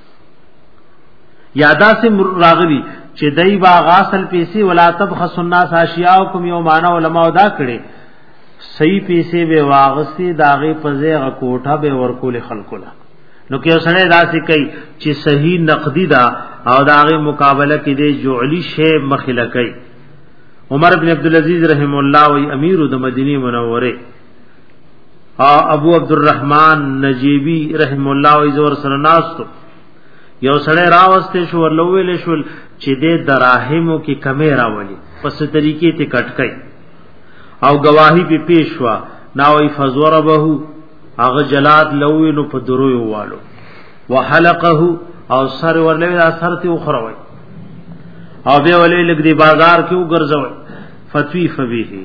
یادا سے راغلی چې دای باغ اصل پیسې ولا تبخس الناس اشیاءکم یو معنا علماء دا کړي صحیح پیسې به واغستی داغه پزې کوټه به ورکول خلقلا. نو کې سره داسې کوي چې صحیح نقدی دا او داغه مقابله کې دی جعلی شی مخله کوي. عمر بن عبد العزيز رحم الله و امیر د مدینه منوره او ابو عبد الرحمن نجیبی رحم الله و زور سره ناستو یو سره راوسته شو ورلوول شو چې د دراهمو کې کمی راولي پس طریقې ته کټکای او گواہی په پیشوا ناوی فزوربه هغه جلاد لوی نو په دروي والو وحلقه او سر ورلوي اثر ته خروي او به ولې لګ دی بازار کې وګرځوي فتوی فبه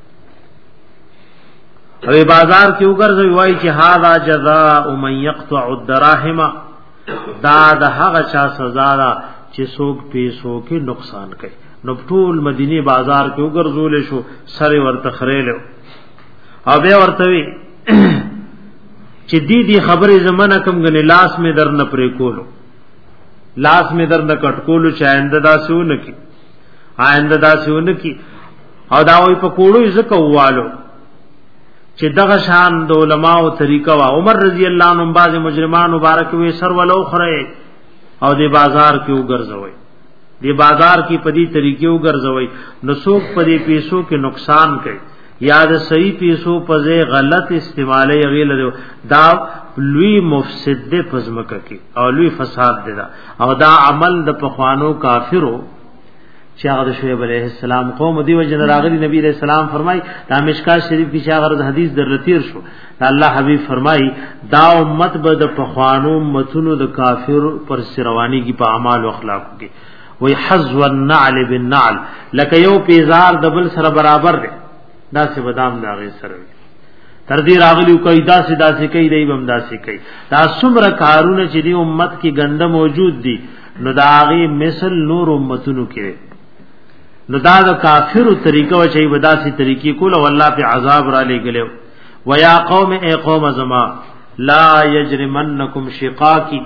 او بازار کې وګرځوي وای چې هاذا جزاء من يقطع الدراهم، دا د هغه چا سزا ده چې څوک پیسو کې نقصان کوي. نو ټول مدینه بازار کې وګرځول شو سره ورته خړېلو او به ورته وی چې دې خبره زمانہ کم غنې لاس می در نه پرې کولو، لاس می در نه کټ کولو چې آینده داسونه کی آینده داسونه کی. او دا وی په کوړو زکه والو چې دغه شان د علماء طریقه وا. عمر رضی الله عنه بعض مجرمان مبارک وی سر ولو خره او د بازار کې وګرځوي، دی بازار کی پدی طریقې وګرځوي نو څوک پدی پیسو کې نقصان کوي یا د صحیح پیسو پځه غلط استعمال یغیل دا لوی مفسد ده پزمکه کې او لوی فساد ده. او دا عمل د پخوانو کافرو چې هغه شعیب علیہ السلام قوم دی وجن راغلی نبی علیہ السلام فرمای دا مشکات شریف کې شاغرد حدیث در رتیر شو الله حبیب فرمای دا امت به د پخوانو متونو د کافر پر سروانی کی په اعمال او اخلاق کې وی حذو النعل بالنعل لکه یو پیزار د بل سره برابر دی، دا سه بادام دا غي سره تر دې راغلی کوي دا سه کوي دی بم دا سه کوي. دا څومره کارونه چې دی امت کې ګنده موجود دي نو دا غي مثل نور امتونو کې نو دا د کافرو طریقه و چې بداسي طریقې کول او الله په عذاب را لګلو. ويا قوم اي قوم زما لا یجرمنکم شقاقی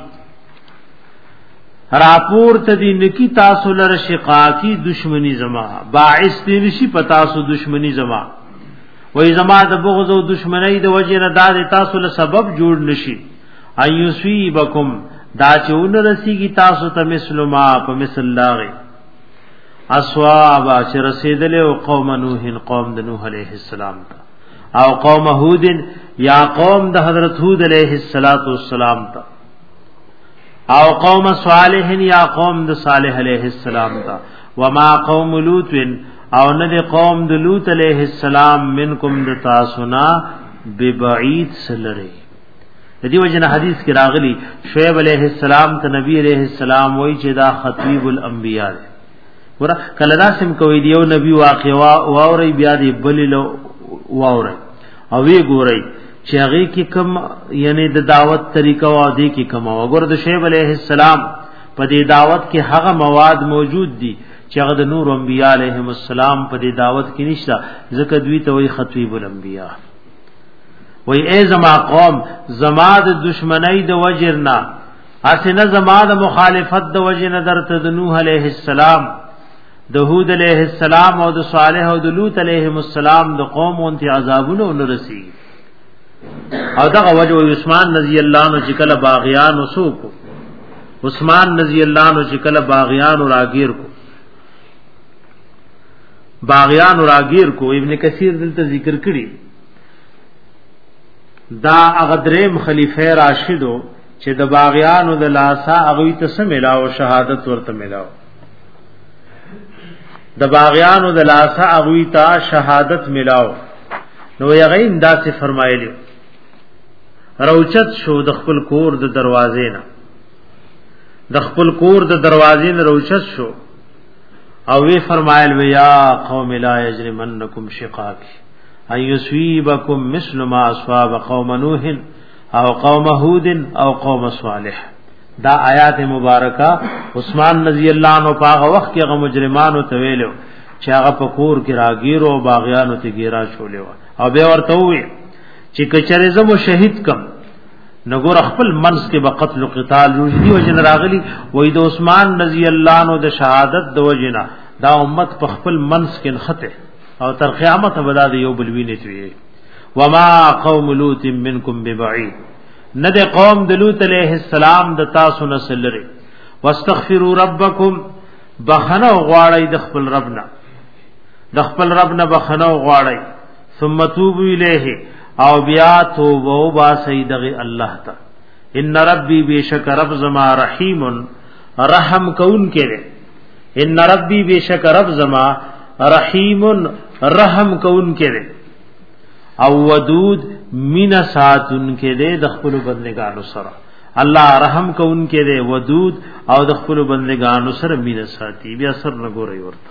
راپور تدی نکی تاسو لر شقاقی دشمنی زما باعث دی نشی پتاسو دشمنی زما وای زما د بغض او دشمنی د وجه نه داد تاسو له سبب جوړ نشي ايسویبکم دا چون رسیږي تاسو ته مسلما په مثل لاغه اسواب چې رسیدل او قوم نوح قوم د نوح علیہ السلام ته او قوم هود یا قوم د حضرت هود علیہ السلام ته او قوم صالح یا قوم د صالح علیہ السلام ته وما قوم لوط او نه قوم د لوط علیہ السلام منکم د تاسونا ببعید سلری دی وجنه حدیث کې راغلی شعیب علیہ السلام ته نبی علیہ السلام وای چې دا خطیب الانبیاء ورا کله دا سم کوي دیو نبی واقعا واوري بیا دی بللو واوري او وی ګوري چې هغه کې کم یعنی د دعوت طریقه او دی کې کم وګور د شعیب علیہ السلام په دې دعوت کې هغه مواد موجود دي چې هغه د نور انبیاء علیهم السلام په دې دعوت کې نشته ځکه دوی ته وی خطیب الانبیاء وی ای زما قوم زما د دشمنی د وجرنا اسنه زما د مخالفت د وجنه درته د نوح علیہ السلام د هود علیہ السلام او د صالح او د لوط علیهم السلام د قوم اون ته عذابونه ونرسي او دغه وجه عثمان رضی الله عنه چې کله باغیان وسوک عثمان رضی الله عنه چې کله باغیان او راگیر کو باغیان او راگیر کو ابن کثیر دلته ذکر کړي دا اغدریم خلیفہ راشدو چې د باغیانو د لاسا اغوی ته سم ملاو شهادت ورته ملاو د باغیانو د لاسا اغوی ته شهادت ملاو نو یغین دا څه فرمایلی روچت شو د خپل کور د دروازې نه د خپل کور د دروازې نه روچت شو او وی فرمایل ویا قوم لا یجرمنکم شقاقی ايصيبكم مثل ما اصاب قوم نوح او قوم هود او قوم صالح دا آیات مبارکہ عثمان رضی اللہ عنہ پاغه وخت کې غو مجرمانو تویلو چې هغه پکور کې راګیرو او باغیانو ته ګیرا چولیو او به ورته وی چې کچره زمو شهید کم نګور خپل منس کې به قتل او قتال روزي وجن راغلی وې د عثمان رضی اللہ عنہ د شهادت د وجنا دا امت په خپل منس کې خطه او تر قیامت بدا دی یو بلوینه توی وما قوم لوط منکم ببعید ند قوم د لوط علیہ السلام د تاسو نسلره واستغفروا ربکم بخنو غواړی د خپل ربنا بخنو غواړی ثم توبوا الیه او بیا توبه با سیدغه الله تا ان ربی بیشک رب زما رحیم رحم کون کړي ان ربی بیشک رب زما رحیم رحم کون کړي او ودود مینا ساتون کړي د خپل بندگانو سره الله رحم کون کړي ودود او د خپل بندگانو سره مینا ساتي بیا سر نه ګوري ورته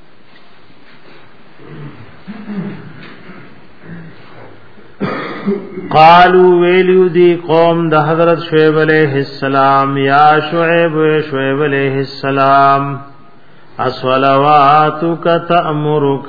قالوا ویلو دی قوم د حضرت شعیب علیہ السلام یا شعیب علیہ السلام اسولواتک تأمرک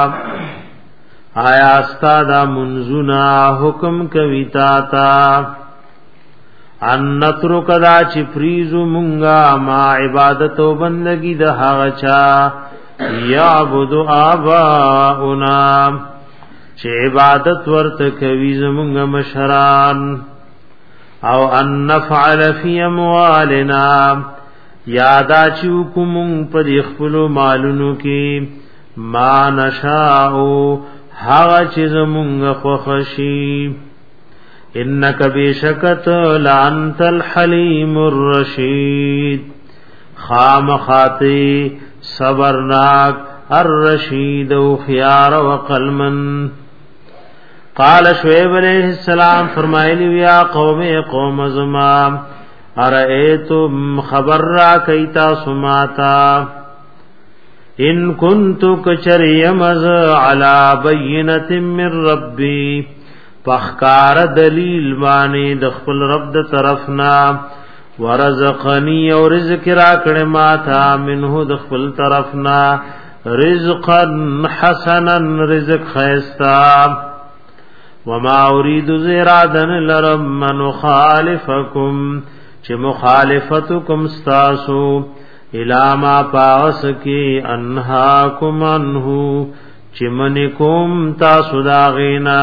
آیا استاد منزنا حکم کویتا تا ان نترک دا چی فریزو منگا ما عبادت و بندگی دا حغچا یعبدو آباؤنا چی عبادت ورت کوی زمنگ مشران او ان نفعل فی اموالنا یادا چوکمون پر خپلو مالونو کی ما نشاؤ حغا چیز مونگ خوخشی انک بیشکت لعنت الحلیم الرشید خام خاتی صبرناک الرشید و خیار و قلمن قال شعیب علیہ السلام فرمائلی یا قوم زمام ارئیتم خبر را کیتا سماتا ان کنتو کچریمز علی بینت من ربی پخکار دلیل مانی دخپل رب د طرفنا ورزقنی او رزق را کړه ما تا منه دخپل طرفنا رزقا حسنا رزق خیستا وما اريد زرادن لرم نخالفکم چې مخالفتکم استاسو الا ما پاس کی انهاکم انه چې منکم تاسو دا غینا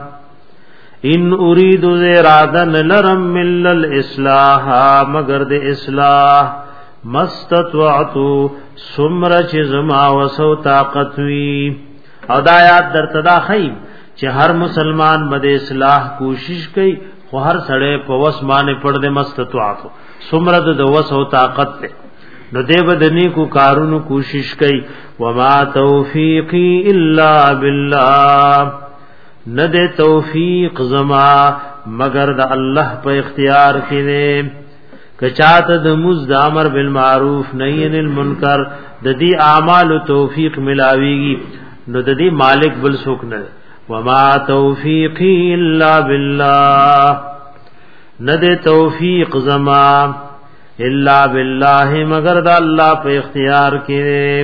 ان اريد زرادن لرم مل الاصلاح مگر د اصلاح مستطوعتو سمر چې زما وسو طاقت وی او د آیات درتدا خیب چې هر مسلمان بد اصلاح کوشش کوي خو هر سړی په وس باندې پړ دې مستطاعتو سمر د وس او طاقت ته نو دې بدنی کو کارونو کوشش کوي وما توفیقی الا بالله ند توفیق زما مگر د الله په اختیار کې نه کچات د مزد امر بالمعروف نهی عن المنکر د دې اعمال توفیق ملاویږي نو د دې مالک بل څوک نه وما توفیقی الا بالله ند توفیق زما الا بالله مگر د الله په اختیار کې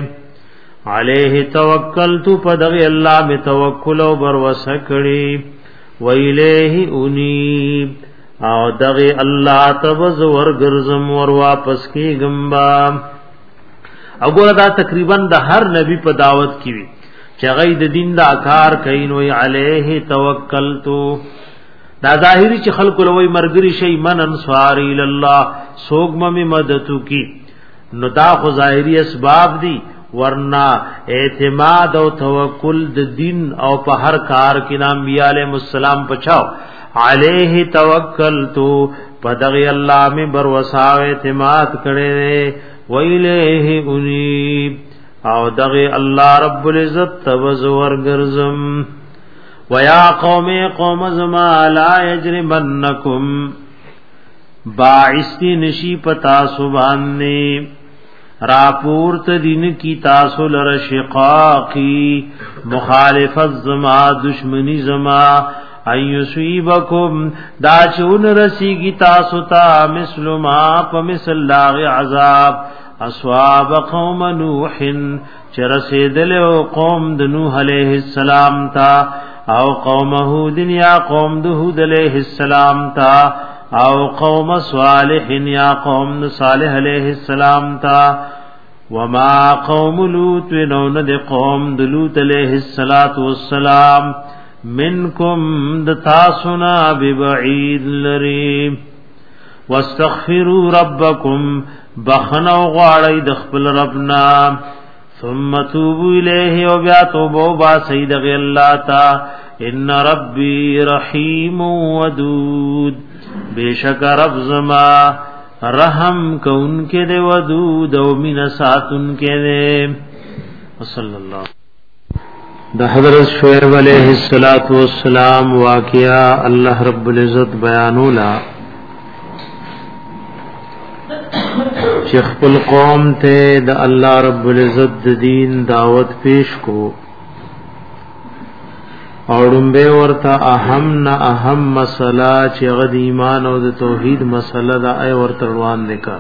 علیه توکلت پدغه الله می توکل او بر وسکړي ویلیه انیب او دغه الله تبز ورګرزم ور واپس کی گمبا وګوره دا تقریبا د هر نبی په دعوت کې وی چې غي د دین دا کار کین وی علیه توکلت دا ظاهری چې خلق لوی مرګری شی من انصار الی الله سوګم می مدد کی نو دا خو ظاهری اسباب دي ورنا اعتماد او توکل د دین او په هر کار کې نام بیا علیہ السلام پچاو علیہ توکلتو پدغی اللہ میں بروساو اعتماد کڑے ویلیہ انیب او دغی اللہ رب العزت تبزور گرزم ویا قوم زما لا یجرمنکم باعثی نشی پتا سبحانی راپورت دین کی تاسو لر شقاقی مخالفت زما دشمنی زما ایسویبکم دا چون رسیگی تاسو تا مثل ما پمثل لاغ عذاب اصواب قوم نوح چرسیدل قوم د نوح علیہ السلام تا او قوم هود یا قوم د هود علیہ السلام تا او قوم صالح یا قوم صالح علیہ السلام تا وما قوم لوط ونون د قوم د لوط علیہ السلام منکم دتاسنا ببعید لری واستغفروا ربکم بخنو غاړی د خپل ربنا ثم توبوا الیه او بیا توبه با سید غ الله تا ان ربی رحیم ودود بیشک رب زما رحم کون کې دی ودود او مین ساتون کې دی صلی الله د حضرت شعیب علیہ الصلات والسلام واقعہ اللہ رب العزت بیانولا چې خپل قوم ته د الله رب العزت د دین دعوت پیش کو اورمبه ورته اهم مسله چې غد ایمان او د توحید مسله دا ای ورته روان نکا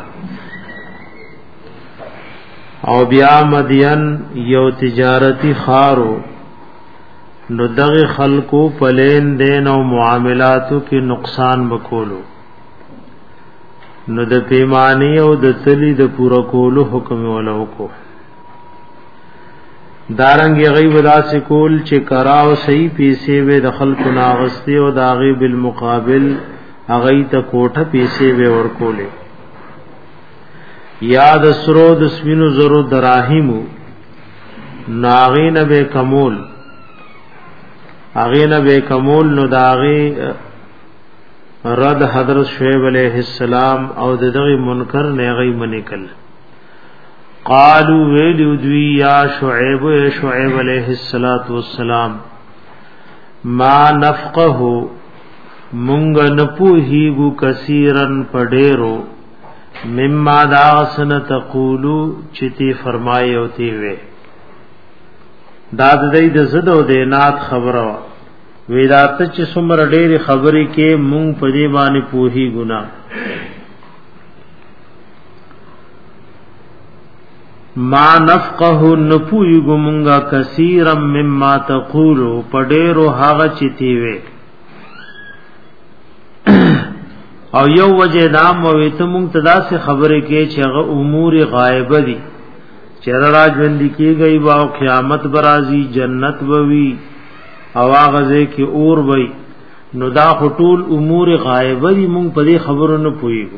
او بیا مدین یو تجارتی خارو نو دغه خلقو پلین دین او معاملاتو کې نقصان بکولو نو د پیمانی او د تلی د پورا کولو حکم ولو کو دارنګ غیب داس کول چې کراو صحیح پیسې و د خلقو ناغستی او داغي بالمقابل اغه ته کوټه پیسې و ورکولې یاد سرو د سپینو زرو دراهیمو ناغین به کمول اغه نه به کمول نو داغي رد حضرت شعیب علیہ السلام او دغه منکر نه غي منکل قالوا ویلو دوی یا شعیب علیہ السلام ما نفقه مونږ نه پوهیږو کثیرن پډېرو مما داسن تقولو چتی فرمایي او تی وې داد دې د زد او د نات خبره ویدات چې څومره ډېری خبرې کې مونږ په دې باندې پوهی ګنا ما نفقه نپوی ګمونګه کثیرا مما تقولو پډېرو هغه چتی وې او یو وجه دا مویت منتدا سے خبره کې چې هغه امور غایبه دي چې را ژوند کیږي او قیامت برازي جنت بوي او هغه ځکه اور وي نو دا ټول امور غایبه دي مونږ په دې خبرو نه پويګو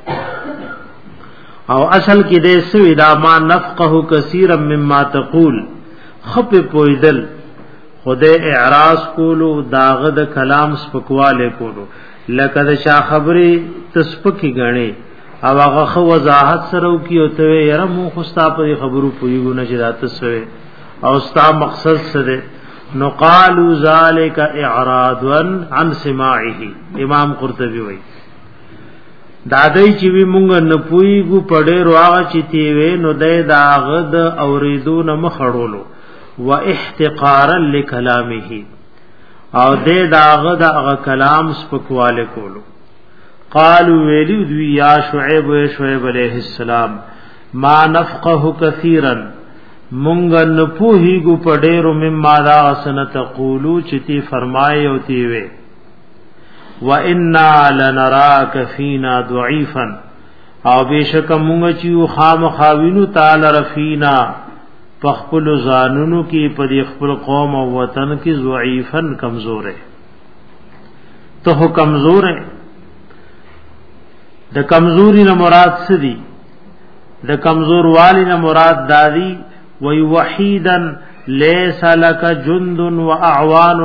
او اصل کې دې سوي دا ما نفقه کثیرا مما تقول خپ پویدل خدای اعراض کولو داغه د کلام سپکواله کولو لکه د شا خبري تسپکی غني او هغه خو وضاحت سره کی او ته یره مو خوستا په خبرو پویګو نه چې راته سوي او ستا مقصد سره نو قالوا ذلك اعراضا عن سماعه امام قرطبي وایي دادای چې وی مونږ نه پویګو پړې راغ چې تی وې نو داغه د اوریدو نه مخړولو واحتقارا لكلامه او داغه دغه کلام سپکواله کولو قالوا ویلو دوی یا شعیب علیہ السلام ما نفقه كثيرا مونږ نه پوهیږو پډېرو مما دا سن تقولو چې تی فرمایي او تی وې وَإِنَّا لَنَرَاكَ فِينَا ضَعِيفًا او بشک مونږ چې خامخاوینو تعالی رفینا پخپل زانونو کې په دې خپل قوم او وطن کې ضعیفن کمزور ہے ته کمزور ہے د کمزوري نه مراد څه دي د کمزور والی نه مراد دادی وی وحیدن لیس لک جند و اعوان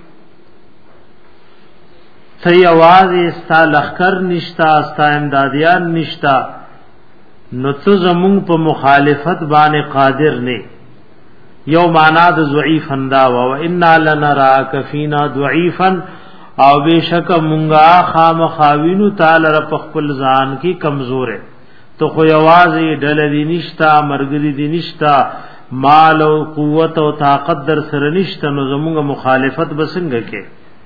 تی آواز استا لخکر نشتا استا امدادیان نشتا نو تو زمون په مخالفت باندې قادر نه یو معنا د ضعیف اندا و انا لنراک فینا ضعیفا او بشک مونږه خامخاوینو تعالی رب خپل ځان کی کمزور ہے تو خو आवाज ډل دی نشتا مرګری دی نشتا مال او قوت او طاقت در سره نشتا نو زمونږه مخالفت بسنګ کې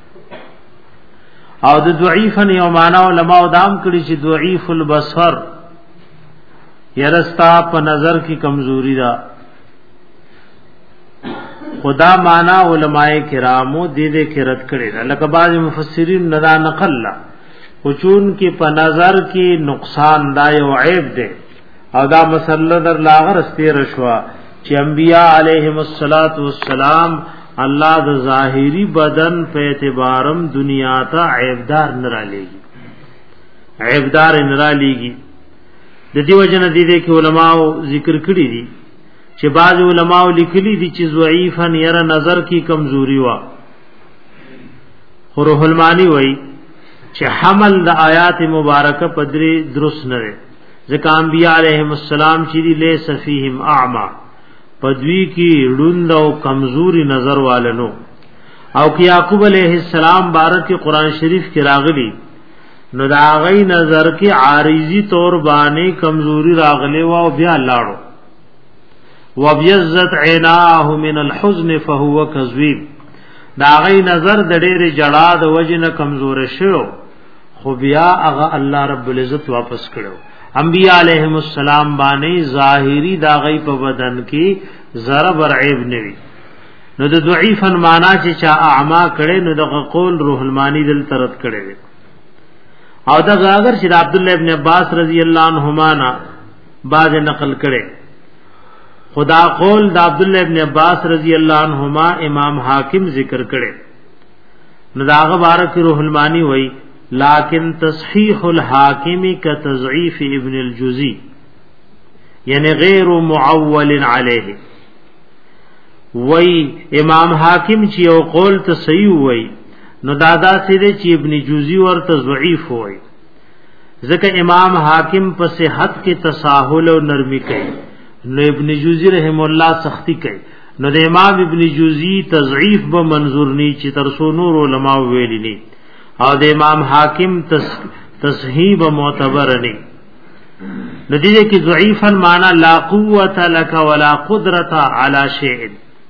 او د ضعیفن یو معنا علماء دام کړي چې ضعیف البصر یرستا په نظر کی کمزوری دا خدا معنا علماء کرامو دې دې کې رد کړي لکه بعض مفسرین ندا نقل لا چون کې په نظر کې نقصان دا یو عیب دی او دا مسله در لاغر استیر شوا چې انبیاء علیهم الصلاۃ والسلام الله د ظاهری بدن په اعتبارم دنیا ته عیبدار نرا لېږي عیبدار نرا لېږي د دیو جن دې کې علماء ذکر کړی دي چې بعض علماء لیکلي دي چې ضعیفن ير نظر کی کمزوری وا روح المانی وای چې حمل د آیات مبارکه پدری درست نه ځکه انبیاء علیهم السلام چې لیس فیهم اعما پدوی کی ړوند او کمزوري نظر والنو او کہ یعقوب علیہ السلام بارک قرآن شریف کې راغلی نو دا غي نظر کې عارضی طور باندې کمزوري راغلی او بیا لاړو وبيزت عیناه من الحزن فهو کذوب دا غي نظر د ډېر جړا د وجنه کمزور شو خو بیا هغه الله رب العزت واپس کړو انبیاء علیهم السلام باندې ظاهری دا غي په بدن کې ضرب عیب نوي نو د ضعیفن معنا چې چا اعما کړي نو د قول روح المانی دل ترت کړي او دا اگر چې عبد الله ابن عباس رضی الله عنهما نا باز نقل کړي خدا قول د عبد الله ابن عباس رضی الله عنهما امام حاکم ذکر کړي نو دا مبارک روح المانی وای لیکن تصحیح الحاکم کتضعیف ابن الجوزی یعنی غیر معول علیه وای امام حاکم چې یو قول ته صحیح وای نو دادا سره چې ابن جوزی ورته ضعیف وای ځکه امام حاکم په صحت کې تساهل او نرمی کوي نو ابن جوزی رحم الله سختی کوي نو د امام ابن جوزی تضعیف به منظور ني چې تر سو نور علماء ویلي ني او د امام حاکم تصحیح معتبر ني ندیجه کی ضعیفا معنی لا قوت لك ولا قدرت على شيء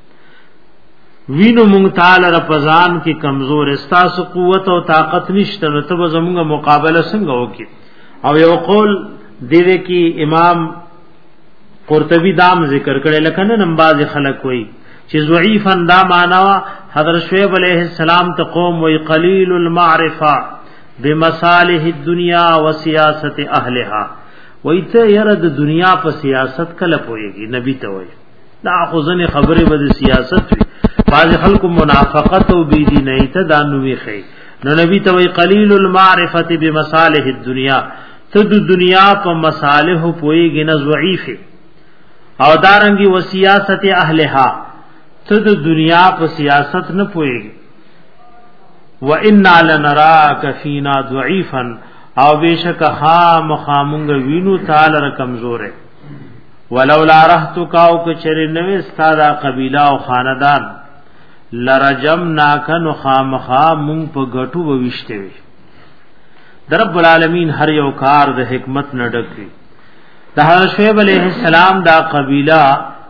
وینو مونږ تعالی رپزان کی کمزور استاس قوت او طاقت نشته نو ته زموږه مقابله څنګه وکي او یو قول دیوه کی امام قرطبی دام ذکر کړي لکه نن باز خلق وای چې ضعیف دا معنا حضرت شعیب علیہ السلام ته قوم وی قلیل المعرفه بمصالح الدنيا وسیاست اهلها وایته یره د دنیا په سیاست کله پويږي نبی ته وای دا خو خبره به د سیاست وي بعض خلکو منافقت او بی دینی ته دانوي خي نو نبی ته وای قلیل المعرفه بمصالح الدنيا ته د دنیا په مصالح پويږي نه ضعیف او دارنګي وسیاست اهلها ته د دنیا په سیاست نه پويږي وَإِنَّا لَنَرَاكَ فِينَا ضَعِيفًا او بیشک خامخامونگ وینو تعالی کمزور ہے ولولا رحتک او کچری نوې استادا قبیله او خاندان لرجمناک نو خامخامون په غټو وويشته وي رب العالمین هر یو کار د حکمت نه ډکوي د حضرت شعیب علیہ السلام دا قبیله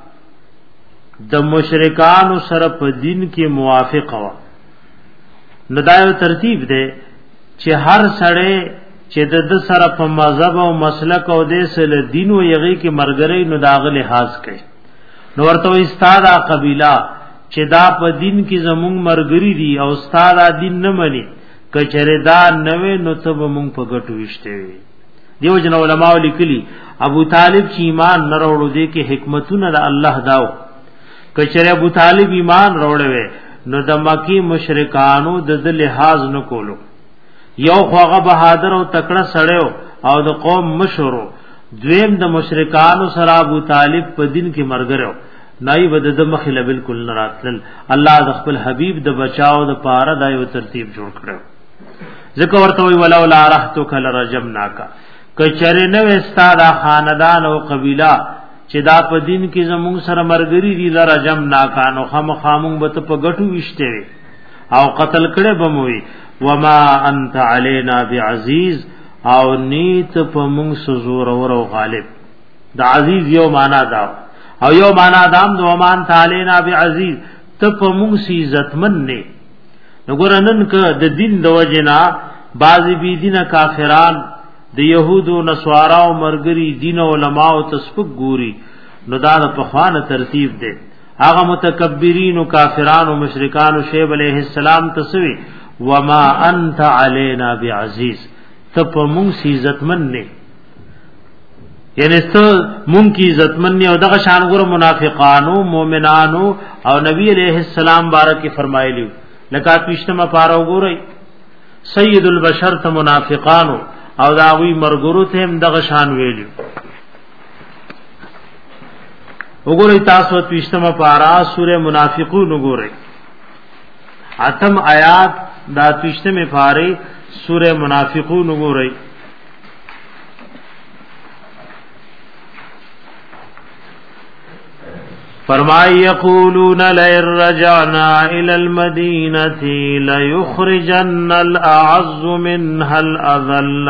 د مشرکانو سره په دین کې موافق و ندایو ترتیب ده چې هر سړی چې د سره په مذهب او مسلک او د سل دین او یغي کې مرګري نو داغه لحاظ کوي نو ورته استاد قبیله چې دا په دین کې زموږ مرګري دي او استاد دین نه مني کچره دا نوې نو ته مونږ په ګټو وشته وي دیو جن علماء لیکلي ابو طالب چې ایمان نه وروړو دي کې حکمتونه د الله داو کچره ابو طالب ایمان وروړوي نو د مکی مشرکانو د لحاظ نه کولو یو خواغه بهادر او تکړه سړیو او د قوم مشورو دویم د مشرکانو سره ابو طالب په دین کې مرګرو نای بد د مخله بالکل نراتل الله د خپل حبیب د بچاو د پاره د یو ترتیب جوړ کړو ذکر ورته وی ولولا رحتک لرجمناک کچره نو استاد خاندان او قبیله چې دا په دین کې زموږ سره مرګري دي لرجمناک نو خامخامون به په غټو وشته او قتل کړي بموي وما انت علينا بعزيز او نیت په موږ سزور او غالب د عزیز یو معنا دا او یو معنا دام دو ومان تعالینا بعزیز ته په موږ سي عزتمن نه وګورنن ک د دین د وجنا بعضی بی دینه کافران د يهودو نصارا او مرګري دین علماء او تسبق ګوري نو دا په خوانه ترتیب ده هغه متکبرین او کافران او مشرکان او شیب علیہ السلام تسوی وما انت علینا بعزیز ته په موږ سي عزتمن نه یعنی ته مونږ کی عزتمن نه او دغه شان ګور منافقانو مؤمنانو او نبی علیہ السلام بارک فرمایلی لکه پښتمه پاره وګورئ سید البشر ته منافقانو او داوی مرګرو ته هم دغه شان ویلی وګورئ تاسو پښتمه پاره سوره منافقون وګورئ اتم آیات دا پښتمه پاره سوره منافقون وګورئ فرمائی یقولون لئن رجعنا الى المدینة لیخرجن الاعز منها الاذل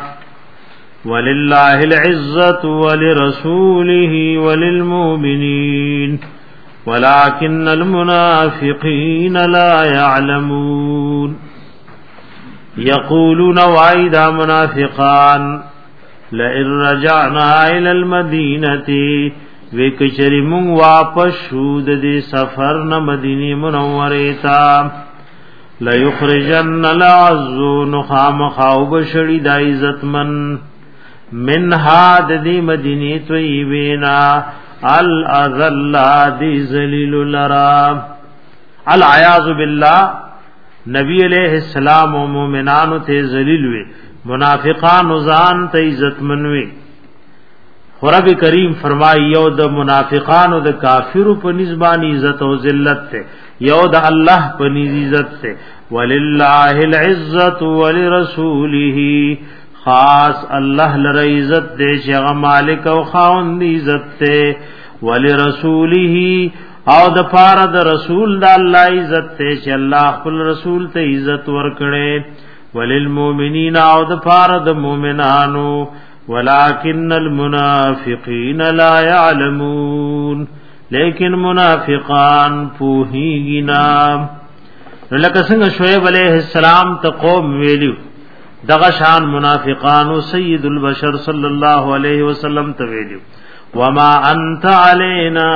وللہ العزة ولرسوله وللمؤمنین ولكن المنافقین لا يعلمون یقولون وعیدا منافقان لئن رجعنا الى المدینة وکچری مون واپس شو د دې سفر نه مدینه منوره تا لا یخرجن العز نخام خوب شړی د عزتمن من هاد دې مدینه طیبینا الاذل ذی ذلیل لرا العیاذ بالله نبی علیہ السلام او مومنانو ته ذلیل وی منافقان ځان ته عزتمن وی رب کریم فرمای یو د منافقانو د کافرو په نسبانی عزت او ذلت ته یو د الله په عزت ته وللہ العزت ولرسوله خاص الله لره عزت دې چې مالک او خاوند عزت ته ولرسوله او د پاره د رسول د الله عزت ته چې الله خپل رسول ته عزت ورکړي وللمؤمنین او د پاره د مؤمنانو ولكن المنافقین لا يعلمون لیکن منافقان پوهیږي نه لکه څنګه شعیب علیہ السلام ته قوم ویلو دغه شان منافقانو سید البشر صلی الله علیه وسلم ته ویلو وما انت علینا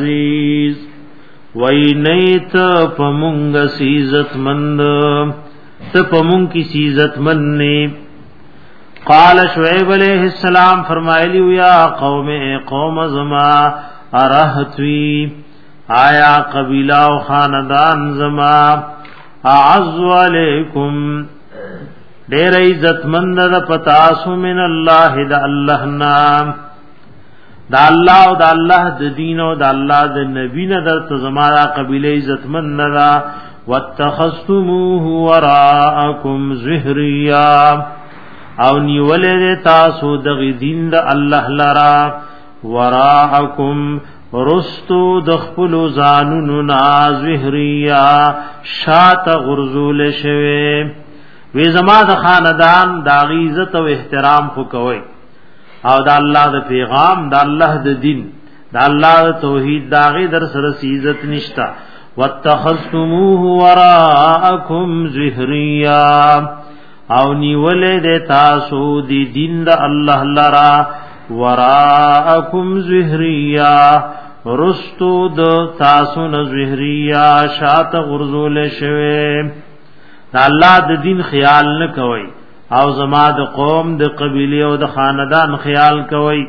بعزیز وینیت پمونګ عزت مند تپمون کی عزت مننے. قال شعیب علیہ السلام فرمایلی یا قوم زما ارهتوی آیا قبیلہ و خاندان زما اعز علیکم دیر عزت مند دا پتاسو من اللہ دا اللہ نام دا اللہ و دا اللہ دا دین و دا اللہ دا نبی ندر تزمارا قبیل عزت مند دا واتخذتموه وراءکم زہریا او نیولے دے تاسو دغی دین دا اللہ لرا وراءکم رستو دخپلو زانوننا زہریا شات غرزول شوے وی زما د خاندان دا عزت او احترام خو کوي او دا الله د پیغام دا الله د دین دا الله د توحید دا غي در سره عزت نشتا. واتخذتموه وراءکم زهریا او نیولې د تاسو دی دین د الله لرا وراءکم زهریا رستو د تاسو ن زهریا شات غرزول شوه دا الله د دین خیال نه کوي او زما د قوم د قبیله او د خاندان خیال کوي.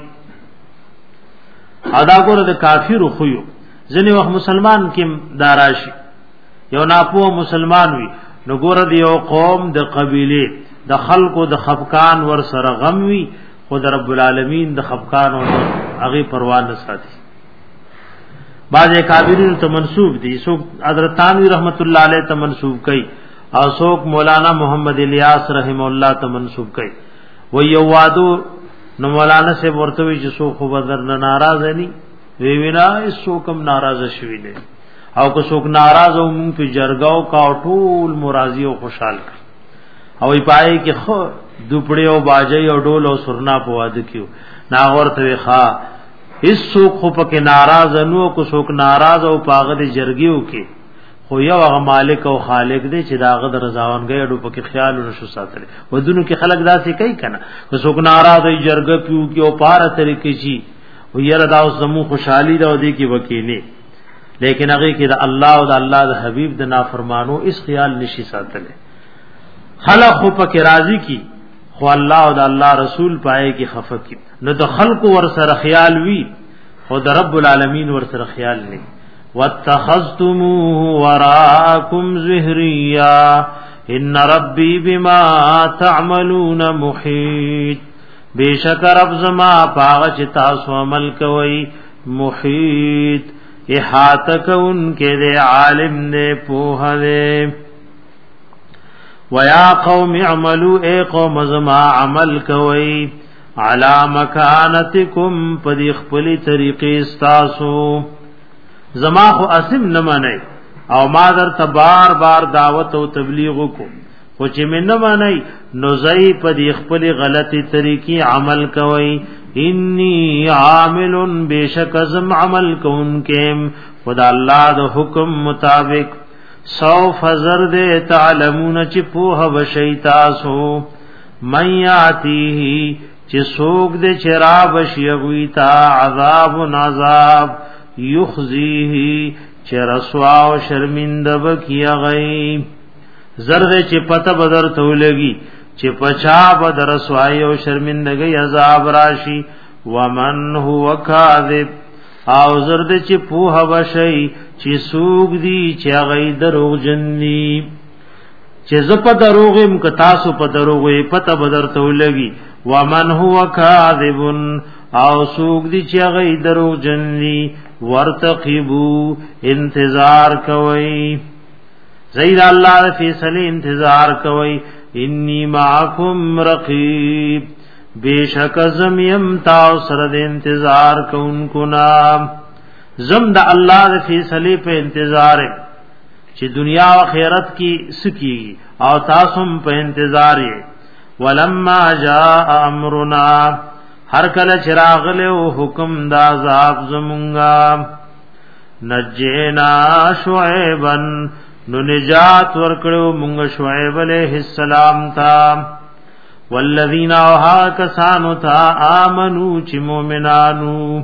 ادا ګور د کافر خو یو ځنی وخت مسلمان کې داراشي یو ناپو مسلمان وي نو ګور د یو قوم د قبیله د خلقو د خفقان ور سره غم وي خود رب العالمین د خفقان او هغه پروا نه ساتي. بعض کافرین ته منسوب دي سو حضرت تانوی رحمت الله علیه ته منسوب کوي او څوک مولانا محمد الیاس رحم الله ته منسوب کړي و یو وادو نو مولانا سے ورته وی چې څوک بدر نه ناراض ني وی وینا څوکم ناراض شوی نه او که څوک ناراض او مونږ په جرګاو کا ټول مرضی او خوشحال کړ او ای پای کې خو دوپړی او باجی او ډول او سرنا په واده کیو نا ورته ښا هیڅ څوک خو پکې ناراض نو کو څوک ناراض او پاغه دي جرګیو کې خو یو هغه مالک او خالق دی چې داغه د رضاونګي اډو پکې خیال ونشو ساتل ودونو کې خلق داسې کوي کنه که څوک ناراض وي جرګه کیو کې او پاره طریقې شي او یره دا زمو خوشحالي دا ودی کې وکیلې لیکن هغه کې د الله او د الله د حبيب د نافرمانو اس خیال نشي ساتل خلق خو پکې راضي کی خو الله او د الله رسول پائے کې خفه کی نو د خلق ور سره خیال وی خو د رب العالمین ور سره خیال نه. واتخذتموه وراءكم زهريا ان ربي بما تعملون محيط بیشک رب زما پاغ چ تاسو عمل کوي محیط احاطه کون کې دے عالم نے پوها دے. ویا قوم اعملوا اے قوم زما عمل کوي علی مکانتکم پدی خپل طریقې استاسو زما خو اسم نه منئ او ما در تبار بار دعوت او تبلیغ کو خو چې من نه منئ نو زئی په دې خپل غلطی طریقې عمل کوي. انی عامل بیشک ازم عمل کوونکم خدا الله د حکم مطابق سوف زرد تعلمون چې په وشی تاسو من یاتیه چې سوق د چراب شیوی تا عذاب یخزیه چه رسوا و شرمنده بکی غی زرد چه پتا بدر تولگی چه پچا بدر رسوائی و شرمندگی عذاب راشی ومن هو کاذب او زرد چه پوها بشی چه سوگ دی چه غی دروغ جنی چه زپ دروغیم کتاسو پا دروغی پتا بدر تولگی ومن هو کاذبن او سوگ دی چه غی دروغ جنی ورتقبو انتظار کوي زید الله فیصله انتظار کوي. انی معکم رقیب بیشک زمیم تاو سره د انتظار کوونکو نام زم د الله د فیصله په انتظار چې دنیا او آخرت کې سکی او تاسو په انتظار یې. ولما جاء امرنا ہر کله چراغ له حکم دا عذاب زمونگا نجینا شعیبا نو نجات ورکړو مونږ شعیب علیہ السلام تا والذین اوها کسانو تا آمنو چې مؤمنانو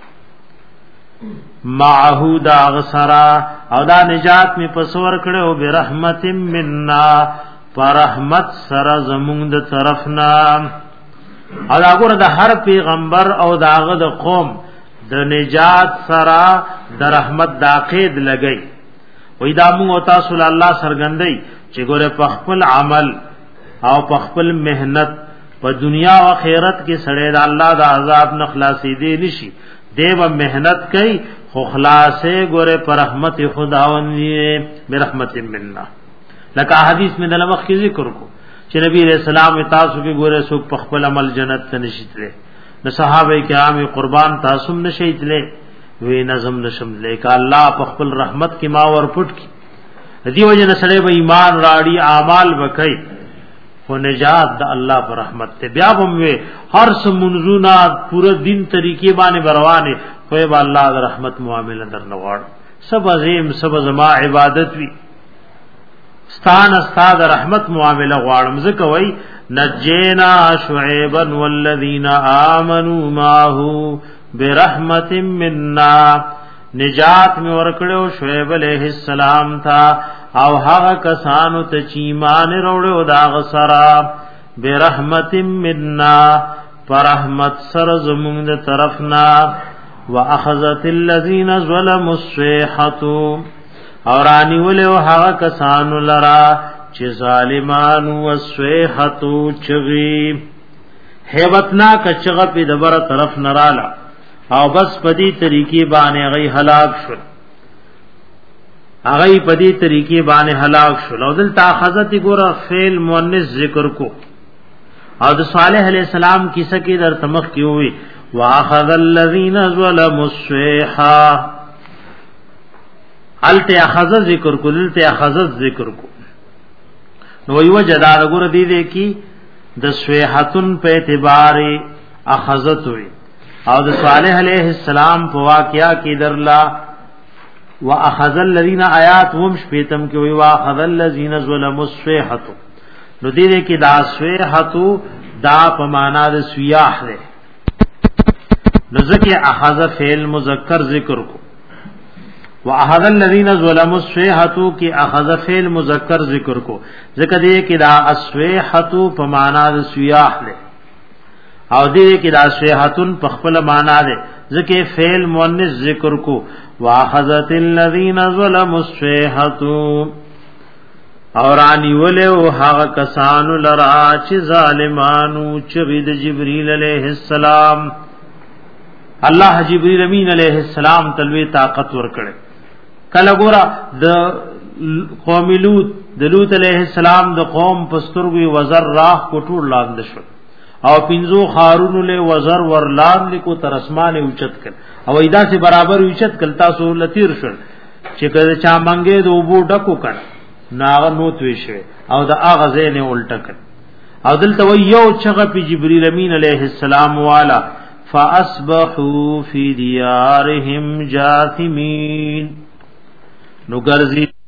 معه دا غسرا او دا نجات می پس ورکړو برحمت مننا پر رحمت سره زمونږ د طرفنا. او دا ګوره د هر پیغمبر او داغه د قوم د نجات سره د رحمت دا قید لګی. وې دا موږ تاسو له الله سرګندې چې ګوره په خپل عمل او په خپل مهنت په دنیا او آخرت کې سړی د الله د عذاب نه خلاصې دی نشي. دیو مهنت کوي خو خلاصې ګوره پر رحمت خداوند یې برحمت مننا. لکه حدیث میں دلمخ کی ذکر کو چې نبی علیہ السلام تاسو کې ګوره سو په خپل عمل جنت ته نشیتله. د صحابه کرام قربان تاسو نشیتله وی نظم نشم لیک الله په خپل رحمت کې ما ور پټ کی. دی وجه نه سړی به ایمان راړي اعمال وکړي خو نجات د الله پر رحمت ته. بیا هم هر سمنزونا پورا دین طریقې باندې بروانه خو به الله د رحمت معاملې در نواړ. سب عظیم سب زما عبادت وی ستان استاد رحمت معاملہ غواړم. ځکه وای نجینا شعیبا والذین آمنوا معه برحمت منا. نجات می ورکړو شعیب علیہ السلام تھا او هغه کسانو ته چې ایمان وروړو دا غسرا برحمت منا پر رحمت سره زمونږ د طرفنا. واخذت الذین ظلموا الصیحه اور انی ولو هغه کسانو لرا چې ظالمانو وسویحتو چغي هیبتنا کچغه په دبر طرف نرالا او بس پدی طریقې باندې غي هلاک شول. هغه پدی طریقې باندې هلاک شول. او دلته اخذت ګور فعل مؤنث ذکر کو او د صالح علیہ السلام کیسه کې در تمخ کی ہوئی واخذ الذین ظلموا الصیحه. الته اخذ ذکر کو دلته اخذ ذکر کو نو یو جدار ګور دی دې کی د سویحتن په اعتبار اخذت وی او د صالح علیہ السلام په واقعیا کې درلا واخذ الذین آیات هم شپیتم کې وی واخذ الذین ظلموا الصیحه. نو دی دې کی دا سویحتو دا په معنا د سیاح ده. نو ځکه اخذ فعل مذکر ذکر کو واخذ الذين ظلموا الصيحه کی اخذ فعل مذکر ذکر کو. ذکر دې کې دا الصيحه په معنا د سیاح له او دې کې دا صيحتن په خپل معنا ده. ذکر فعل مؤنث ذکر کو واخذت الذين ظلموا الصيحه اور انی ولو هغه کسانو لرا چې ظالمانو چې د جبرئیل علیہ السلام الله جبرئیل امین علیہ السلام تلوی طاقت ور کړي. کله ګورا د قوم لوط د لوط علیہ السلام د قوم پسترګي وزر راه کوټور لاند شو او پینزو خارون له وزر ور لاند کو تر اسمانه اوچت کړ او ایدا سے برابر اوچت کړ تاسو لتیر شو چې کله چا منګې د وبو ډکو کړ ناغه نوت ویشه او د اغه زینه الټ کړ. او دلته یو چغه په جبرئیل امین علیہ السلام والا فاصبحوا فی دیارهم جاثمین. نو ګرځي